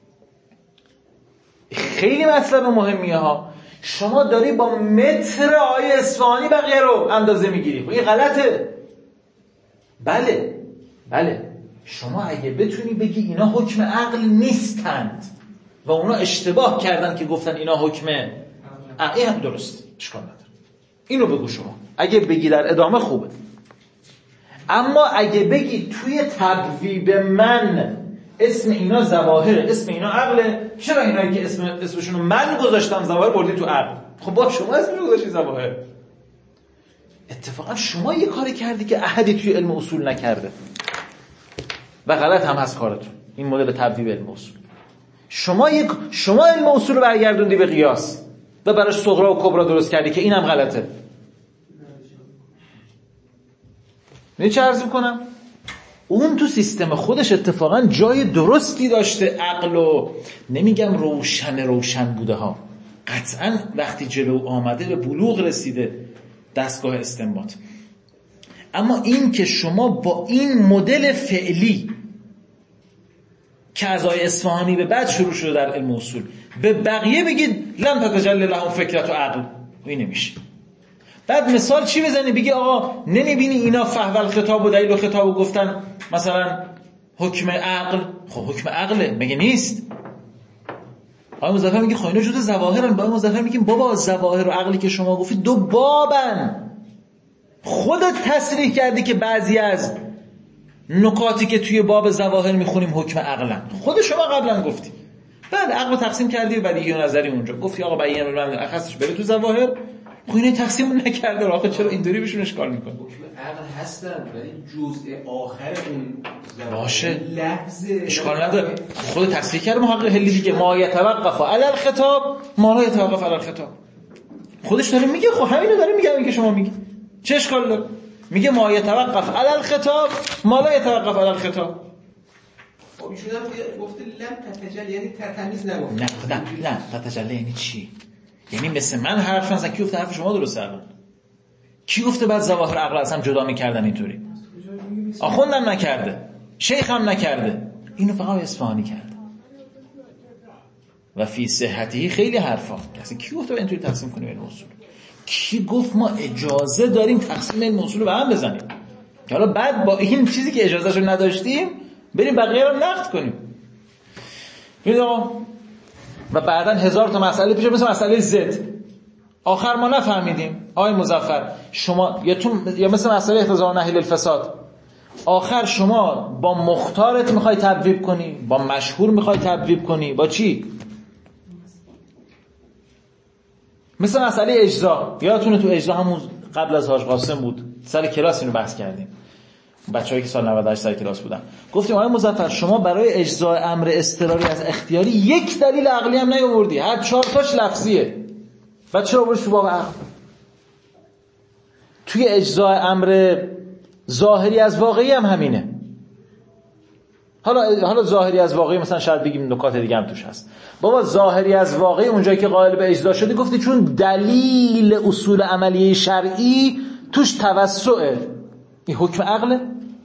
خیلی مطلب مهمیه ها. شما داری با متر آیه اصفهانی بقیه رو اندازه میگیری، این غلطه. بله بله شما اگه بتونی بگی اینا حکم عقل نیستند و اونا اشتباه کردن که گفتن اینا حکم عقلی، هم درست، اشکال نداره، اینو بگو شما. اگه بگی در ادامه خوبه. اما اگه بگی توی تبویب من اسم اینا ظواهره، اسم اینا عقله، چرا اینایی که اسم اسمشونو من گذاشتم ظواهر بردی تو عقل؟ خب با شما اسمشو گذاشتی ظواهر. اتفاقا شما یه کاری کردی که احدی توی علم اصول نکرده و غلط هم هست کارتون، این مدل تبویب علم اصول. شما یک شما علم اصول رو برگردوندی به قیاس و براش صغرا و کبرا درست کردی که اینم غلطه. نه چه عرض میکنم؟ اون تو سیستم خودش اتفاقا جای درستی داشته. عقل و نمیگم روشن روشن بوده ها، قطعا وقتی جلو آمده به بلوغ رسیده دستگاه استنباط. اما این که شما با این مدل فعلی که از آیه اصفهانی به بعد شروع شده در علم اصول به بقیه بگید لم تتجل لهم فکرت و عقل، این نمیشه. بعد مثال چی بزنی؟ بگی آقا نمیبینی اینا فحوى الخطاب و دلیل و خطاب و گفتن مثلا حکم عقل؟ خب حکم عقله مگه نیست؟ آقای مظفر میگه خب اینا جزء ظواهرن. آقای مظفر میگیم بابا ظواهر و عقلی که شما گفتی دو بابن. خودت تصریح کردی که بعضی از نکاتی که توی باب ظواهر میخونیم حکم عقلن، خود شما قبلا گفتی. بعد عقل تقسیم کردی و بدیهی و نظری اونجا گفتی آقا بیان بالمعنی الاخصش بره تو ظواهر. خب اینه تقسیم نکرده، آخه چرا اینطوری بهشون اشکال میکنه؟ حکم عقل هستن ولی جزء آخر اون باشه لفظ اشکال نداره. خود تصریح کرده محقق هلی دیگه ما یتوقف علی الخطاب ما لا یتوقف علی الخطاب. خودش داره میگه. خب همینو داره میگه که شما میگی. چه اشکال داره؟ میگه ما یتوقف علی الخطاب ما لا یتوقف علی الخطاب. خب ایشون هم گفته لم تتجل، یعنی تتمیز نگفت. نه خدا نه تتجل یعنی چی؟ یعنی مثل من حرف نزن. کی گفته حرف شما درسته الان؟ کی گفته بعد ظواهر عقل اصلا جدا میکردن اینطوری؟ آخوندم نکرده، شیخ هم نکرده، اینو فقط اصفهانی کرده. و فی صحتی خیلی حرفا. اصلا کی گفته اینطوری تقسیم کنیم این اصول؟ کی گفت ما اجازه داریم تقسیم این اصول رو به هم بزنیم؟ حالا بعد با این چیزی که اجازهشو نداشتیم بریم بقیه رو نقد کنیم. ببینید آقا و بعداً هزار تا مسئله پیش، مثل مسئله زد آخر ما نفهمیدیم. آقای مظفر شما یا تو یا مثل مسئله احتضار نهی للفساد آخر شما با مختارت میخوای تبویب کنی، با مشهور میخوای تبویب کنی، با چی؟ مثل مسئله اجزا. یادتونه تو اجزا همون قبل از حاج قاسم بود، سر کلاس اینو بحث کردیم، بچه‌ای که سال نود و هشت سر کلاس بودن. گفتیم آقای مظفر شما برای اجزاء امر اضطراری از اختیاری یک دلیل عقلی هم نیاوردی، هر چهار تاش لفظیه. بعد چرا آوردی تو باب عقل؟ توی اجزاء امر ظاهری از واقعی هم همینه. حالا حالا ظاهری از واقعی مثلا شاید بگیم نکات دیگه هم توش هست. بابا ظاهری از واقعی اونجایی که قائل به اجزا شدی گفتی چون دلیل اصول عملی شرعی توش توسعه، این حکم عقله.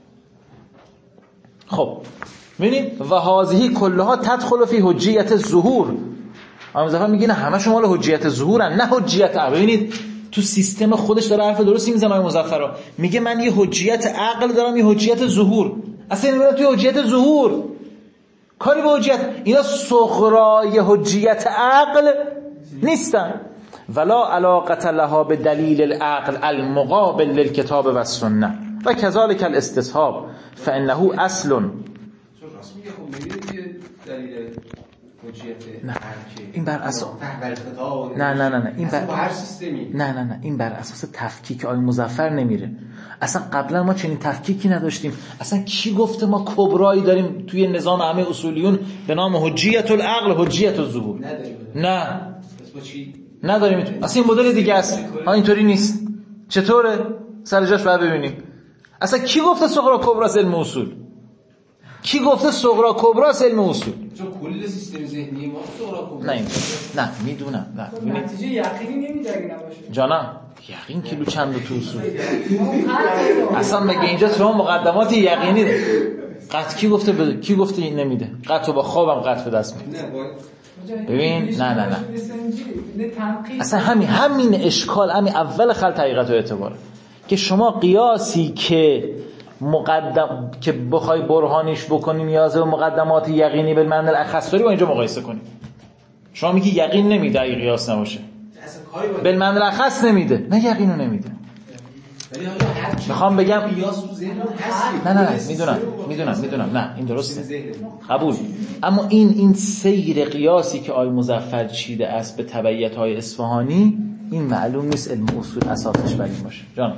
خب ببینید و هذه کلها تدخل فی حجیت ظهور. اما ظاهر میگه نه همه شما له حجیت ظهورن نه حجیت عقل. ببینید تو سیستم خودش داره حرف درستی میزنه. آقای مظفر میگه من یه حجیت عقل دارم یه حجیت ظهور. اصلا اینا توی حجیت ظهور کاری به حجیت اینا صغرای حجیت عقل نیستن. ولا علاقه لها به دلیل العقل المقابل للکتاب و السنه و کذالک الاستصحاب فانه اصل. چون راست میگه خب میبینید که دلیل حجیت نه این بر اساس نه نه نه نه این بر هر سیستمی نه نه نه این بر اساس تفکیک آیه مظفر نمیره. اصلا قبلا ما چنین تفکیکی نداشتیم. اصلا کی گفته ما کبرایی داریم توی نظام همه اصولیون به نام حجیت العقل حجیت الظهور؟ نه نداریم. اصلا این مدل دیگه است. ها اینطوری نیست. چطوره؟ سر جاش بعد ببینیم. اصلا کی گفته صغرا کبرا علم اصول؟ کی گفته صغرا کبرا علم اصول؟ چون کل سیستم ذهنی ما صغرا کبرا. نه نه میدونم. نه نتیجه یقینی نمیده اگه نباشه. جانم یقین کیلو چند تو اصول؟ اصلا مگه اینجا تو مقدمات یقینی ده؟ قطع کی گفته بده؟ کی گفته این نمیده؟ قطع با خوابم قطع به دست میده. ببین نه نه نه اصلا همین همین اشکال همین اول خلط حقیقت و اعتبار که شما قیاسی که مقدم که بخوای برهانیش بکنی نیاز به مقدمات یقینی به معنی الاخص داری با اینجا مقایسه کنی. شما میگی یقین نمیده اگه قیاس نباشه، به معنی الاخص نمیده، نه یقینو نمیده. میخوام بگم نه نه نه میدونم میدونم میدونم نه این درسته قبول، اما این این سیر قیاسی که آی مظفر چیده است به تبعیت های اصفهانی این معلوم نیست علم اصول اساسش بر این باشه. جان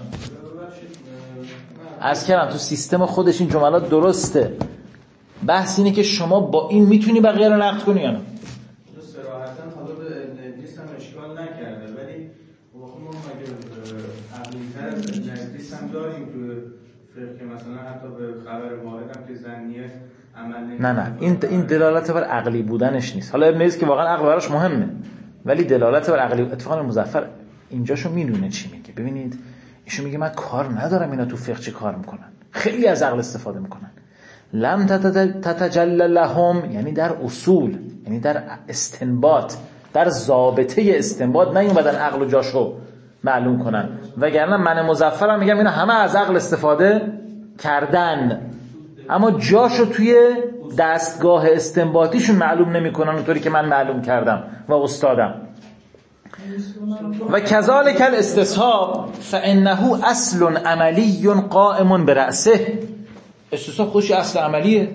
عرض کردم تو سیستم خودش این جملات درسته، بحث اینه که شما با این میتونی بقیه رو نقد کنی یا نه. صراحتاً حالا به نجلیس هم اشکال نکرده، ولی واقعا ما مگه عقلی‌تر از نجلیس هم داریم تو فقه که مثلا حتی به خبر واحد هم که ظنیه عمل نه نه این این دلالت بر عقلی بودنش نیست. حالا ابن حزم که واقعا عقل براش مهمه، ولی دلالت بر عقلی اتفاقا مظفر اینجاشو میدونه چی میگه. ببینید ایشون میگه من کار ندارم اینا تو فقه چه کار میکنن، خیلی از عقل استفاده میکنن. لم تتجلى لهم یعنی در اصول، یعنی در استنباط، در ضابطه استنباط نیومدن عقل و جاشو معلوم کنن، وگرنه من مظفرم میگم اینا همه از عقل استفاده کردن اما جاشو توی دستگاه استنباطیشون معلوم نمیکنن اونطوری که من معلوم کردم و استادم. و کذالک الاستصحاب فانه اصل عملی قائم برأسه. استصحاب خودش اصل عملیه،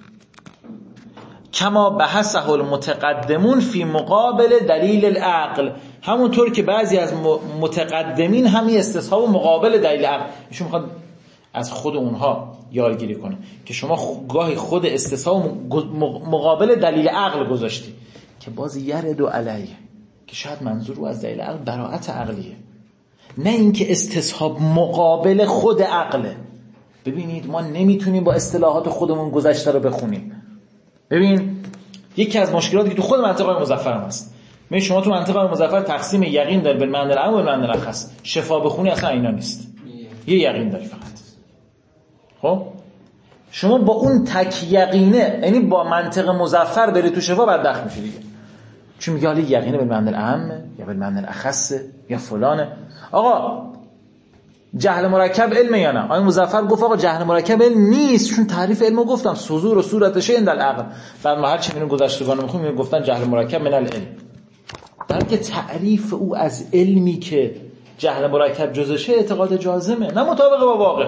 کما بحثه المتقدمون فی مقابل دلیل العقل، همونطور که بعضی از متقدمین همین استصحاب مقابل دلیل عقل ایشون میخواد از خود اونها یادگیری کنه که شما گاهی خود استصحاب مقابل دلیل عقل گذاشتی که باز یرد و علیه، که شاید منظور رو از دلیل عقل براءت عقلیه، نه اینکه استصحاب مقابل خود عقله. ببینید ما نمیتونیم با اصطلاحات خودمون گذشته رو بخونیم. ببین یکی از مشکلاتی که تو خود منطقه مظفر هم هست، می شما تو منطقه مظفر تقسیم یقین داری به معنی العام و به معنی الاخص، شفا بخونی اصلا اینا نیست، یه یقین داری فقط. خب شما با اون تک یقینه، یعنی با منطق مظفر بری تو شفا بدبخت میشی دیگه، چون میگه حالا یقینه به معنی العام یا به معنی الاخص یا فلانه. آقا جهل مرکب علم یا نه؟ آقای مظفر گفت آقا جهل مرکب علم نیست، چون تعریف علمو گفتم صدور و صورتشه عند العقل. بعد ما هر چی میریم گذشتگان میخونیم میگن گفتن جهل مرکب من العلم، بلکه تعریف او از علمی که جهل مرکب جزشه اعتقاد جازمه، نه مطابق با واقع.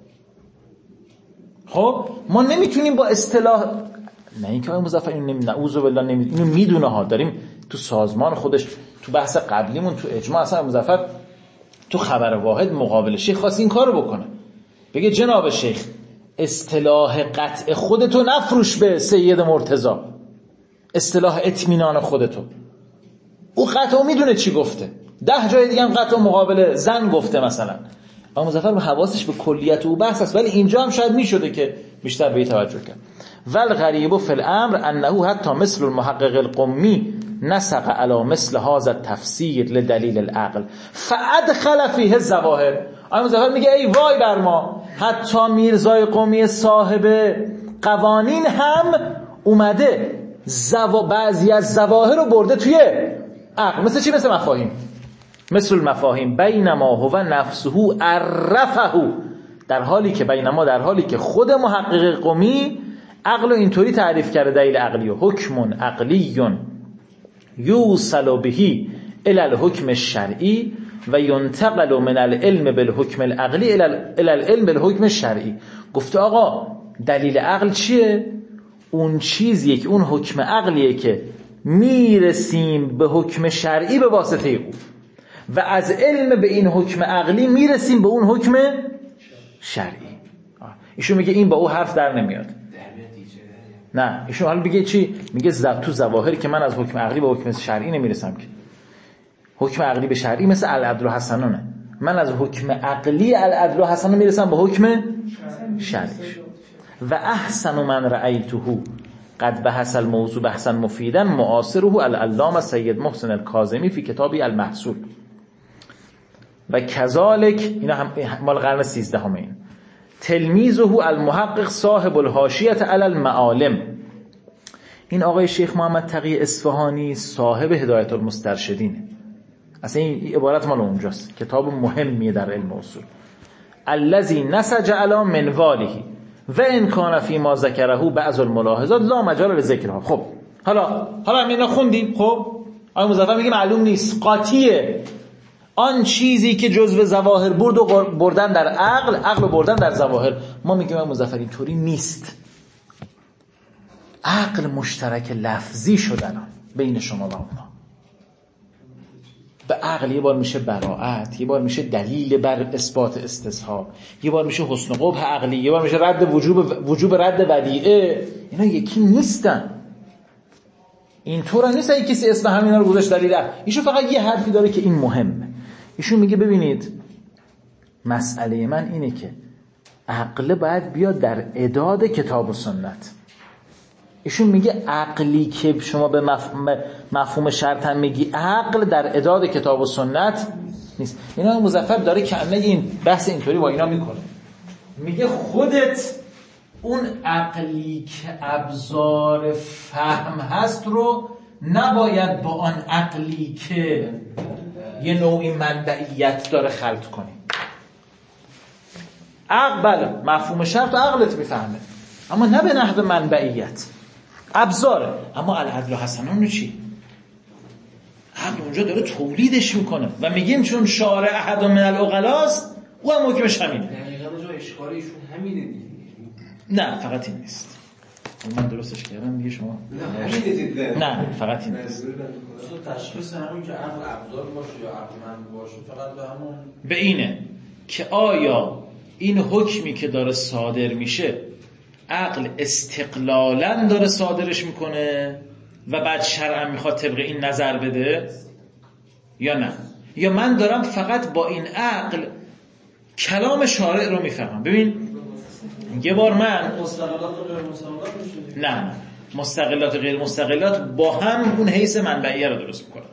خب ما نمیتونیم با اصطلاح، نه اینکه آقای مظفر اینو نمی نعوذ بالله نمی اینو میدونه ها، داریم تو سازمان خودش تو بحث قبلیمون تو اجماع اصلا مظفر تو خبر واحد مقابل شیخ خواست این کارو بکنه، بگه جناب شیخ اصطلاح قطع خودتو نفروش به سید مرتضی، اصطلاح اطمینان خودتو. او قطع میدونه چی گفته، ده جای دیگه هم قطع مقابل زن گفته مثلا. اما مظفر به حواسش به کلیت او بحث است، ولی اینجا هم شاید میشده که بیشتر به توجه کرد. ول غریب فی الامر انه حتی مثل المحقق القمی نسق علی مثل هذا التفسیر لدلیل العقل فادخل فیه الظواهر. آقای مظفر میگه ای وای بر ما، حتی میرزای قمی صاحب قوانین هم اومده زوا بعضی از ظواهر رو برده توی عقل. مثل چی؟ مثل مفاهیم، مثل المفاهیم بینما هو نفسه عرفه، در حالی که بینما در حالی که خود محقق قمی عقل رو اینطوری تعریف کرده دلیل عقلی و حکم عقلی یوصل بهی الى الحکم الشرعی و ینتقل من العلم بالحکم العقلی الى العلم بالحکم الشرعی. گفته آقا دلیل عقل چیه؟ اون چیزیه که اون حکم عقلیه که میرسیم به حکم شرعی به واسطه او و از علم به این حکم عقلی میرسیم به اون حکم شرعی. ایشون میگه این با او حرف در نمیاد. نه ایشون حالا بگه چی؟ میگه تو ظواهری که من از حکم عقلی به حکم شرعی نمیرسم که. حکم عقلی به شرعی مثل العدل و حسنونه. من از حکم عقلی العدل و حسنون میرسم به حکم شرعی. و احسن من رأیته قد بحث الموضوع بحثا مفیدا معاصره العلامه سید محسن الکاظمی فی کتابی المحصول. و کذالک اینا هم مال قرن سیزدهم این تلمیذه المحقق صاحب الحاشیه علی المعالم. این آقای شیخ محمد تقی اصفهانی صاحب هدایت المسترشدینه. اصلا این عبارت مال اونجاست. کتاب مهمیه در علم اصول. الذی نسج علی منواله و ان کان فی ما ذکره بعض الملاحظات لا مجال لذکرها. خب حالا حالا اینا خوندیم. خب آقای مظفر میگه معلوم نیست، قاطیه. آن چیزی که جزو ظواهر برد و بردن در عقل، عقل و بردن در ظواهر. ما میگیم آقای مظفر اینطوری نیست. عقل مشترک لفظی شدن بین شما و اونا. به عقل یه بار میشه براءت، یه بار میشه دلیل بر اثبات استصحاب، یه بار میشه حسن قبح عقلی، یه بار میشه رد وجوب وجوب رد ودیعه. اینا یکی نیستن. اینطور نیست اگه کسی اسم همینا رو گذاشت دلیل. ایشون فقط یه حرفی داره که این مهمه. ایشون میگه ببینید مسئله من اینه که عقل باید بیاد در اعداد کتاب و سنت. ایشون میگه عقلی که شما به مفهوم مفهوم شرط هم میگی عقل در اعداد کتاب و سنت نیست. اینا مظفر داره که انه این بحث اینطوری با اینا میکنه. میگه خودت اون عقلی که ابزار فهم هست رو نباید با آن عقلی که یه نوعی منبعیت داره خلط کنی. عقل بله مفهوم شرط و عقلت میفهمه، اما نه به نحو منبعیت. ابزاره. اما العدل و حسنون چی؟ عقل اونجا داره تولیدش میکنه و میگیم چون شارع احد من العقلاست او هم حکمش همینه. دقیقاً اونجا اشکالیشون همینه دیگه. نه فقط این نیست. من درستش کردم دیگه شما. نه همینه دیگه. نه فقط این نیست. اصلا تشخیص همون که عقل ابزار باشه یا عقل من باشه فقط به همون به اینه که آیا این حکمی که داره صادر میشه عقل استقلالاً داره صادرش میکنه و بعد شرعاً میخواد طبق این نظر بده یا نه، یا من دارم فقط با این عقل کلام شارع رو میفهمم. ببین یه بار من مستقلات و غیر مستقلات میشه. نه مستقلات و غیر مستقلات با هم اون حیث منبعیه رو درست میکنن.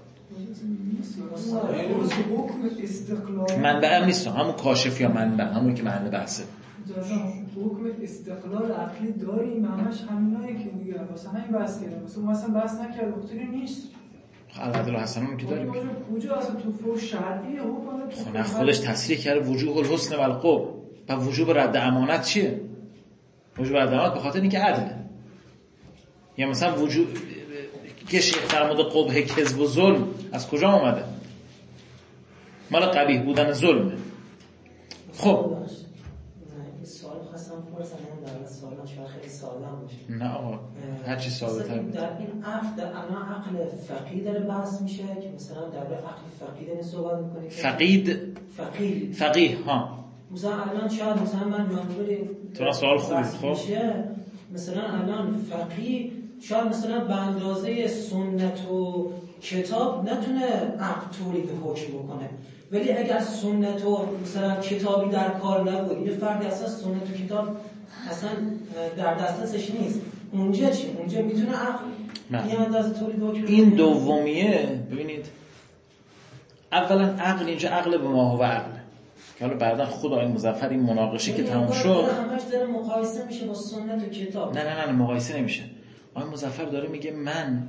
منبع هم نیست، همون کاشف یا منبع، همون که معنی بحثه. حکم استقلال عقلی داریم همش همینایی که دیگه واسه همین بحث کردیم. مثلا مثلا بحث نکرد وقتی نیست. العدل و حسنون که داریم. کجا اصلا تو فروع شرعی حکم نه خودش تصریح کرده وجوب الحسن و القبح. و وجوب رد امانت چیه؟ وجوب رد امانت به خاطر اینکه عدله. یا مثلا وجوب که شیخ فرمود قبح کذب و ظلم از کجا اومده؟ مال قبیح بودن ظلمه. خب سوال خواستم بپرسم در سوالش خیلی ساده باشه. نه آقا هر چی ساده تر در این عقل در الان عقل فقید داره بحث میشه که مثلا در عقل فقید این صحبت میکنه که فقید فقید فقیه ها مثلا الان شاید مثلا من منظور تو سوال خوبی خب مثلا الان فقیه شاید مثلا به اندازه سنت و کتاب نتونه عقل تولید حکم بکنه، ولی اگر سنت و مثلا کتابی در کار نبود یه فردی اصلا سنت و کتاب اصلا در دسترسش نیست، اونجا چی؟ اونجا میتونه عقل یه اندازه تولید حکم این دومیه. ببینید اولا عقل اینجا عقل به ما و عقل که حالا بعدا خود آقای مظفر این مناقشه که تموم شد همش داره مقایسه میشه با سنت و کتاب. نه نه نه مقایسه نمیشه. آقای مظفر داره میگه من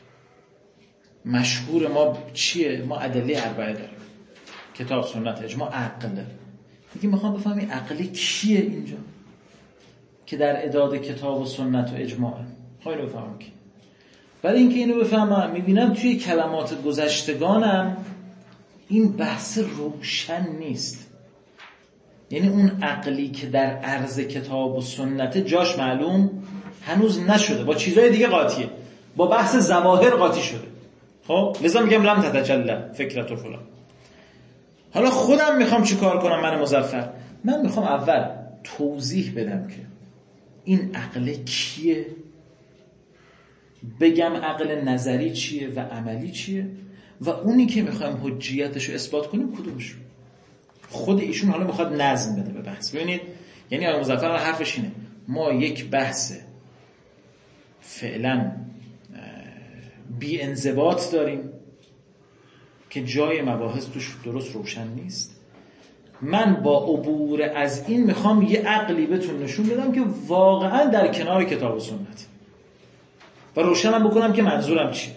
مشهور ما چیه؟ ما ادله اربعه داریم، کتاب سنت اجماع عقل. میگه میخوام بفهمی عقلی کیه اینجا که در اعداد کتاب و سنت و اجماعه. خواهی رو بفهمم کی. برای اینکه اینو بفهمم میبینم توی کلمات گذشتگانم این بحث روشن نیست. یعنی اون عقلی که در عرض کتاب و سنت جاش معلوم هنوز نشده، با چیزهای دیگه قاطیه، با بحث ظواهر قاطی شده. خب لذا میگم لم تتجلی فکرت و فلان. حالا خودم میخوام چی کار کنم؟ من مظفر من میخوام اول توضیح بدم که این عقل کیه، بگم عقل نظری چیه و عملی چیه و اونی که میخوایم حجیتش رو اثبات کنیم کدومش. خود ایشون حالا میخواد نظم بده به بحث. ببینید یعنی آقای مظفر حرفش اینه ما یک بحث فعلا بی انضباط داریم که جای مباحث توش درست روشن نیست. من با عبور از این میخوام یه عقلی بهتون نشون بدم که واقعا در کنار کتاب و سنت و روشنم بکنم که منظورم چیه.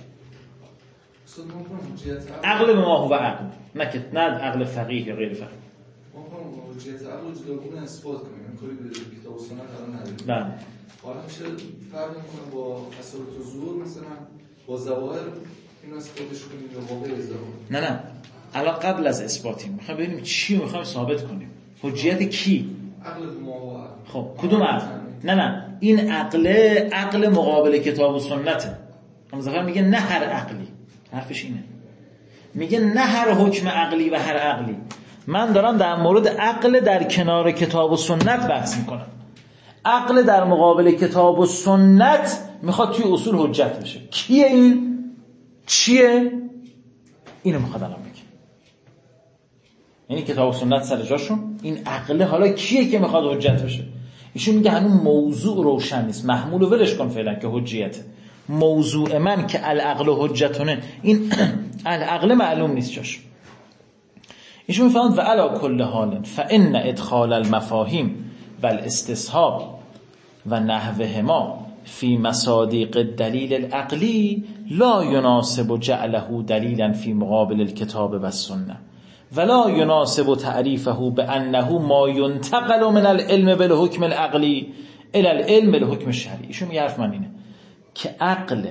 عقل به ما هو عقل، نه که نه عقل فقیه یا غیر فقیه. ما کنم حجیت عقل و جداگونه اثبات کنیم، کاری به کتاب و سنت الان نداریم. بله. حالا میشه فرق میکنه با اثبات ظهور، مثلا با ظواهر اینو اثباتش کنیم یا واقع ظاهر. نه نه الان قبل از اثباتیم میخوایم ببینیم چی میخوایم ثابت کنیم. حجیت کی؟ عقل به ما هو عقل. خب کدوم عقل؟ نه نه این عقل عقل مقابل کتاب و سنته. مظفر میگه نه هر عقلی، حرفش اینه، میگه نه هر حکم عقلی و هر عقلی. من دارم در مورد عقل در کنار کتاب و سنت بحث میکنم. عقل در مقابل کتاب و سنت میخواد توی اصول حجت بشه. کیه این؟ چیه؟ اینو میخواد الان بگه. یعنی کتاب و سنت سر جاشون، این عقل حالا کیه که میخواد حجت بشه؟ ایشون میگه هنوز موضوع روشن نیست، محمول و ولش کن فعلا که حجیته. موضوع من که العقل و حجتونه، این العقل معلوم نیست جاش. ایشون میفهمند و علا کل حال فان ادخال المفاهیم و الاستصحاب و نحوهما فی مصادیق الدلیل العقلی لا یناسب جعله دلیلا فی مقابل الکتاب و السنه ولا یناسب تعریفه بانه ما ينتقل من العلم بالحکم العقلی الى العلم بالحکم الشرعی. ایشون میگه حرف من اینه که عقل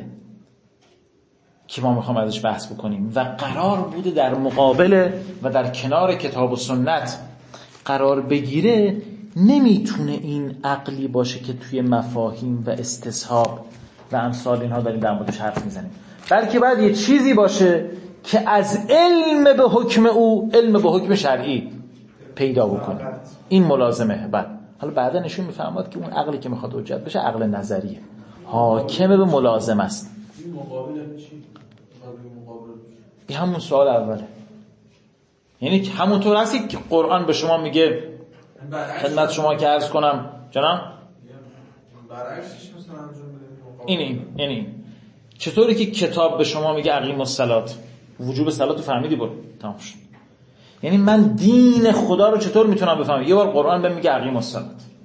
که ما میخوام ازش بحث بکنیم و قرار بوده در مقابل و در کنار کتاب و سنت قرار بگیره، نمیتونه این عقلی باشه که توی مفاهیم و استصحاب و امثال اینها داریم در موردش حرف میزنیم، بلکه باید یه چیزی باشه که از علم به حکم او علم به حکم شرعی پیدا بکنه. این ملازمه. بعد حالا بعدا نشون میفهمد که اون عقلی که میخواد حجت بشه عقل نظریه، حاکم به ملازم است. این مقابل چی؟ مقابل این همون سوال اوله. یعنی همونطور هستی که قرآن به شما میگه خدمت شما که عرض کنم جناب برعکسش مثلا انجام بده. این یعنی چطوری که کتاب به شما میگه اقیموا الصلاة، وجوب صلات رو فهمیدی بود تمام شد. یعنی من دین خدا رو چطور میتونم بفهمم؟ یه بار قرآن بهم میگه اقیموا الصلاة،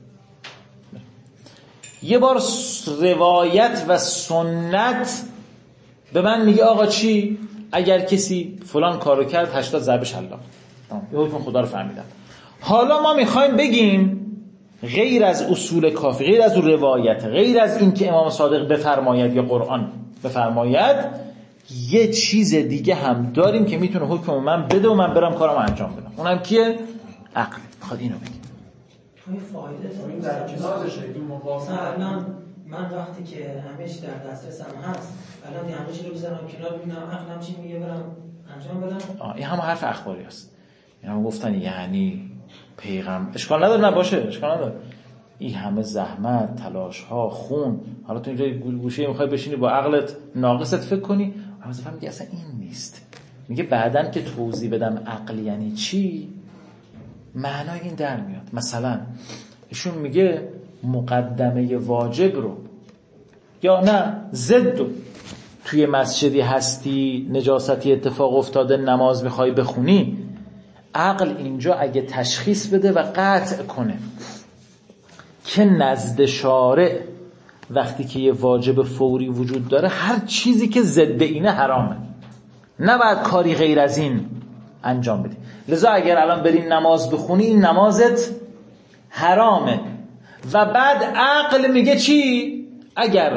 یه بار روایت و سنت به من میگه آقا چی؟ اگر کسی فلان کارو کرد هشتاد ضرب شلاق. یه حکم خدا رو فهمیدم. حالا ما میخوایم بگیم غیر از اصول کافی، غیر از روایت، غیر از این که امام صادق بفرماید یا قرآن بفرماید، یه چیز دیگه هم داریم که میتونه حکم من بده و من برم کارم انجام بدم. اونم کیه؟ عقل. میخواد اینو بگیم. این فایده این در کنارشه این مقابل. الان من وقتی که همه چی در دسترسم هست، الان همه چی رو بزنم کنار ببینم عقلم چی میگه برم انجام بدم. آه این هم حرف اخباری است. اینا گفتن یعنی پیغمبر اشکال نداره، نباشه اشکال نداره، این همه زحمت، تلاش ها، خون، حالا تو اینجا گوشه میخوای بشینی با عقلت ناقصت فکر کنی. مثلا میگه اصلا این نیست. میگه بعدن که توضیح بدم عقل یعنی چی، معنای این در میاد. مثلا ایشون میگه مقدمه واجب رو یا نه ضد رو توی مسجدی هستی، نجاستی اتفاق افتاده، نماز میخوای بخونی، عقل اینجا اگه تشخیص بده و قطع کنه که نزد شارع وقتی که یه واجب فوری وجود داره هر چیزی که ضد اینه حرامه، نباید کاری غیر از این انجام بدی. لذا اگر الان بری نماز بخونی این نمازت حرامه. و بعد عقل میگه چی؟ اگر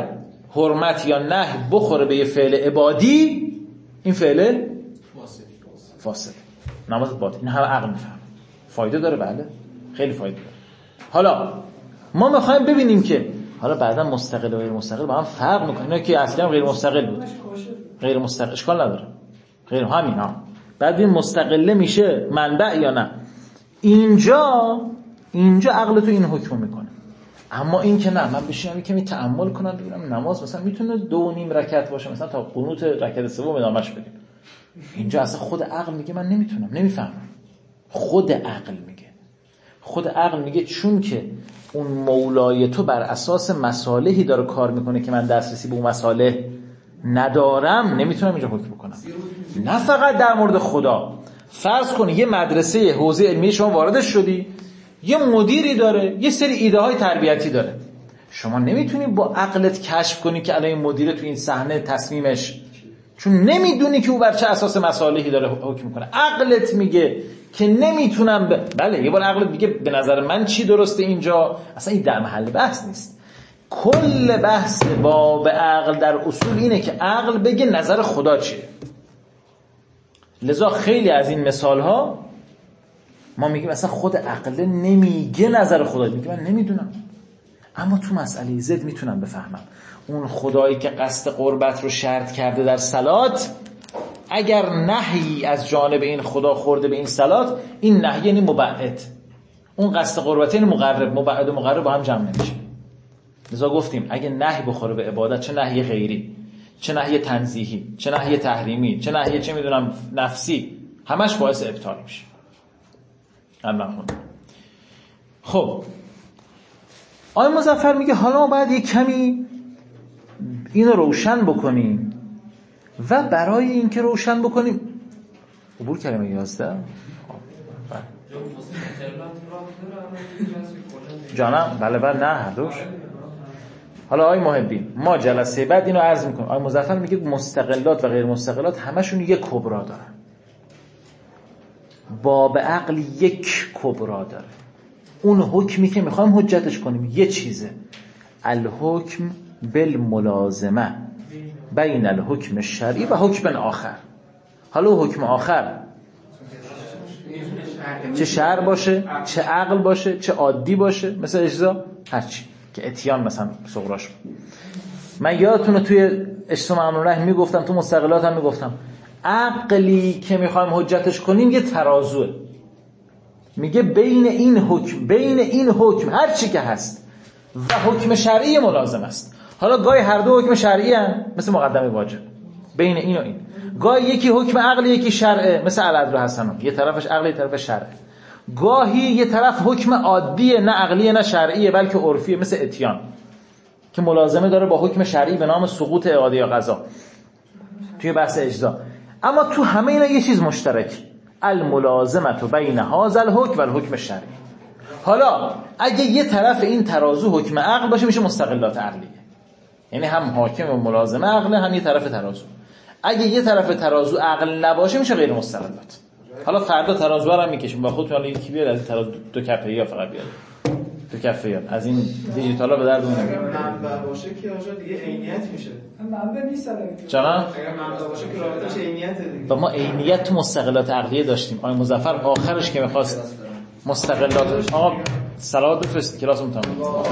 حرمت یا نهی بخوره به یه فعل عبادی، این فعل فاسد، نماز باطل. این همه عقل میفهمه. فایده داره؟ بله خیلی فایده داره. حالا ما میخوایم ببینیم که حالا بعدا مستقل و غیر مستقل با هم فرق میکنه. اینا که اصلا غیر مستقل بود، غیر مستقل اشکال نداره، غیر همین ها. بعد این مستقله میشه منبع یا نه؟ اینجا اینجا عقل تو این حکم میکنه. اما این که نه، من بشینم یکمی تأمل کنم ببینم نماز مثلا میتونه دو و نیم رکعت باشه، مثلا تا قنوت رکعت سوم ادامهش بدیم. اینجا اصلا خود عقل میگه من نمیتونم، نمیفهمم. خود عقل میگه خود عقل میگه چون که اون مولای تو بر اساس مصالحی داره کار میکنه که من دسترسی به اون مصالح ندارم، نمیتونم اینجا حکم بکنم. نه فقط در مورد خدا. فرض کن یه مدرسه حوزه علمی شما واردش شدی، یه مدیری داره، یه سری ایده های تربیتی داره. شما نمیتونی با عقلت کشف کنی که الان این مدیر تو این صحنه تصمیمش، چون نمیدونی که او بر چه اساس مصالحی داره حکم میکنه. عقلت میگه که نمیتونم ب... بله یه بار عقلت میگه به نظر من چی درسته اینجا، اصلا این در محل بحث نیست. کل بحث باب عقل در اصول اینه که عقل بگه نظر خدا چیه. لذا خیلی از این مثال ها ما میگیم اصلا خود عقل نمیگه نظر خدا، میگه من نمیدونم. اما تو مسئله زد میتونم بفهمم. اون خدایی که قصد قربت رو شرط کرده در صلات، اگر نهی از جانب این خدا خورده به این صلات، این نهی یعنی مبعد. اون قصد قربت یعنی مقرب، مبعد و مقرب با هم جمع نمیشه. لذا گفتیم اگه نهی بخوره به عبادت، چه نهی غیری، چه نهی تنزیهی، چه نهی تحریمی، چه نهی چه میدونم نفسی، همش باعث ابطال میشه. الله خود. خب آقای مظفر میگه حالا ما باید یک کمی اینو روشن بکنیم و برای اینکه روشن بکنیم عبور کلمه یازده جانم بله بله نه هر دوش. حالا آقای محبین ما جلسه بعد اینو عرض میکنم. آقای مظفر میگه مستقلات و غیر مستقلات همشون یک کبرا دارن. باب عقل یک کبرا داره. اون حکمی که میخوایم حجتش کنیم یه چیزه، الحکم بالملازمه بین الحکم الشرعی و حکم آخر. حالا حکم آخر چه شرع باشه، چه عقل باشه، چه عادی باشه، مثل اجزا، هرچی که اتیان مثلا صغراش. من یادتونه توی اجتماع امر نهی میگفتم، تو مستقلات هم میگفتم، عقلی که میخوایم حجتش کنیم یه ترازوه. میگه بین این حکم بین این حکم هر چی که هست و حکم شرعی ملازم است. حالا گاهی هر دو حکم شرعی هستن مثل مقدمه واجب، بین این و این. گاهی یکی حکم عقلی یکی شرعه مثل العدل حسن، یه طرفش عقلی یه طرفش شرعه. گاهی یه طرف حکم عادیه، نه عقلیه نه شرعیه بلکه عرفیه مثل اتیان که ملازمه داره با حکم شرعی به نام سقوط اعاده یا قضا توی بحث اجزا. اما تو همه اینا یه چیز مشترک، الملازمه بین هذا الحکم و الحکم الشرعی. حالا اگه یه طرف این ترازو حکم عقل باشه میشه مستقلات عقلیه، یعنی هم حاکم و ملازمه عقل، هم یه طرف ترازو. اگه یه طرف ترازو عقل نباشه میشه غیر مستقلات. حالا فردا ترازو رو هم میکشیم با خودتون. حالا یکی بیاد از این ترازو دو کفه یا فقط بیاد دو کفه یا از این دیجیتالا به درد نمیاد. منبع باشه که آجا دیگه عینیت میشه. منبع نیست الان. جانا اگر منبع باشه که رابطش عینیت دیگه. با ما عینیت تو مستقلات عقلیه داشتیم. آقای مظفر آخرش که می‌خواست مستقلات، آقا صلوات بفرست کلاسمون تمام.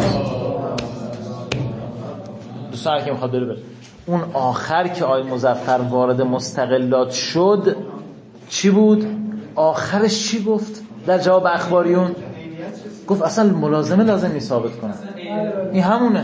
دوستان که میخواد بره بره. اون آخر که آقای مظفر وارد مستقلات شد چی بود؟ آخرش چی گفت؟ در جواب اخباریون گفت اصلا ملازمه لازم نیست ثابت کنه. این همونه.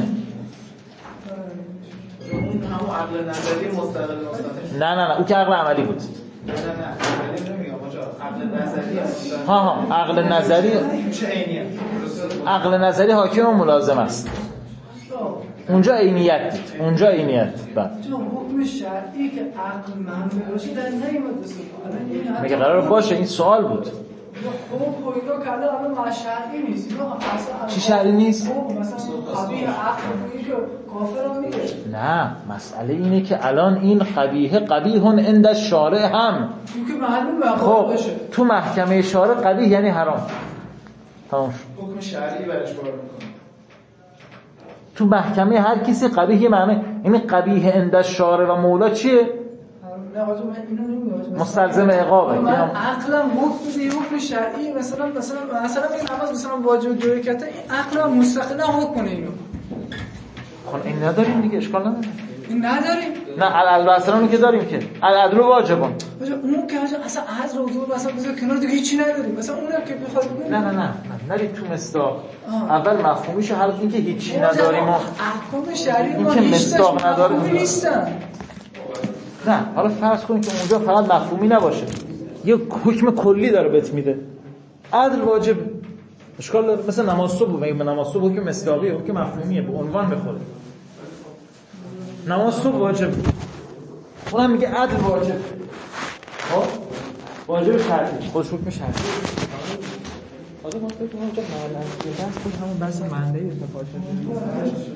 اون همون عقل نظری مستقل مستقل. نه نه نه اون که عقل عملی بود. نه نه نه عقل نمیگم آجا، عقل نظری است. ها ها عقل نظری میشه عینیت. عقل نظری حاکم و ملازم است. اونجا عینیت دید، اونجا عینیت دید. بعد چون حکم شرعی که عقل منبع باشه در نمیاد دست. مگه قرار باشه؟ این سوال بود. خب کویدو کلا الان شرعی نیست. چی شرعی نیست؟ خب مثلا قبیح عقل میگه که کافرم میگه. نه مسئله اینه که الان این قبیح قبیح عند الشارع هم. چون که معلومه خب تو محکمه شارع قبیح یعنی حرام. تمام. حکم شرعی برش کار میکنه. تو محکمه هر کسی قبیح یه معنی. این قبیح عند الشارع و مولا چیه؟ نه آقا من اینو نمیگم مستلزم عقابه. من عقلم حکم به حکم شرعی مثلا مثلا مثلا این نماز مثلا واجب دو رکعته این عقلم مستقلا حکم کنه اینو. خب این نداریم دیگه، اشکال نداره. این نداریم. نه البصرانی که داریم که العدل واجبون. بچا اون که اصلا از حضور مثلا بذار کنار دیگه هیچی نداریم. مثلا اونم که بخواد نه نه نه نرید تو مصداق. اول مفهومیشو حل این که هیچی نداریم و احکام شرعی ما هیچ مصداق نداریم نیستن. نه حالا فرض کنید که اونجا فقط مفهومی نباشه، یه حکم کلی داره بهت میده. عدل واجب اشکال داره، مثلا نماز صبح میگه نماز صبح حکم مصداقیه، حکم مفهومیه، به عنوان بخوره. نماز صبح واجب، اونم میگه عدل واجب. خب واجب شرعی خودش حکم شرعی. حالا ما فکر کنم اونجا معنی بحث بود همون بحث معنی اتفاق شده.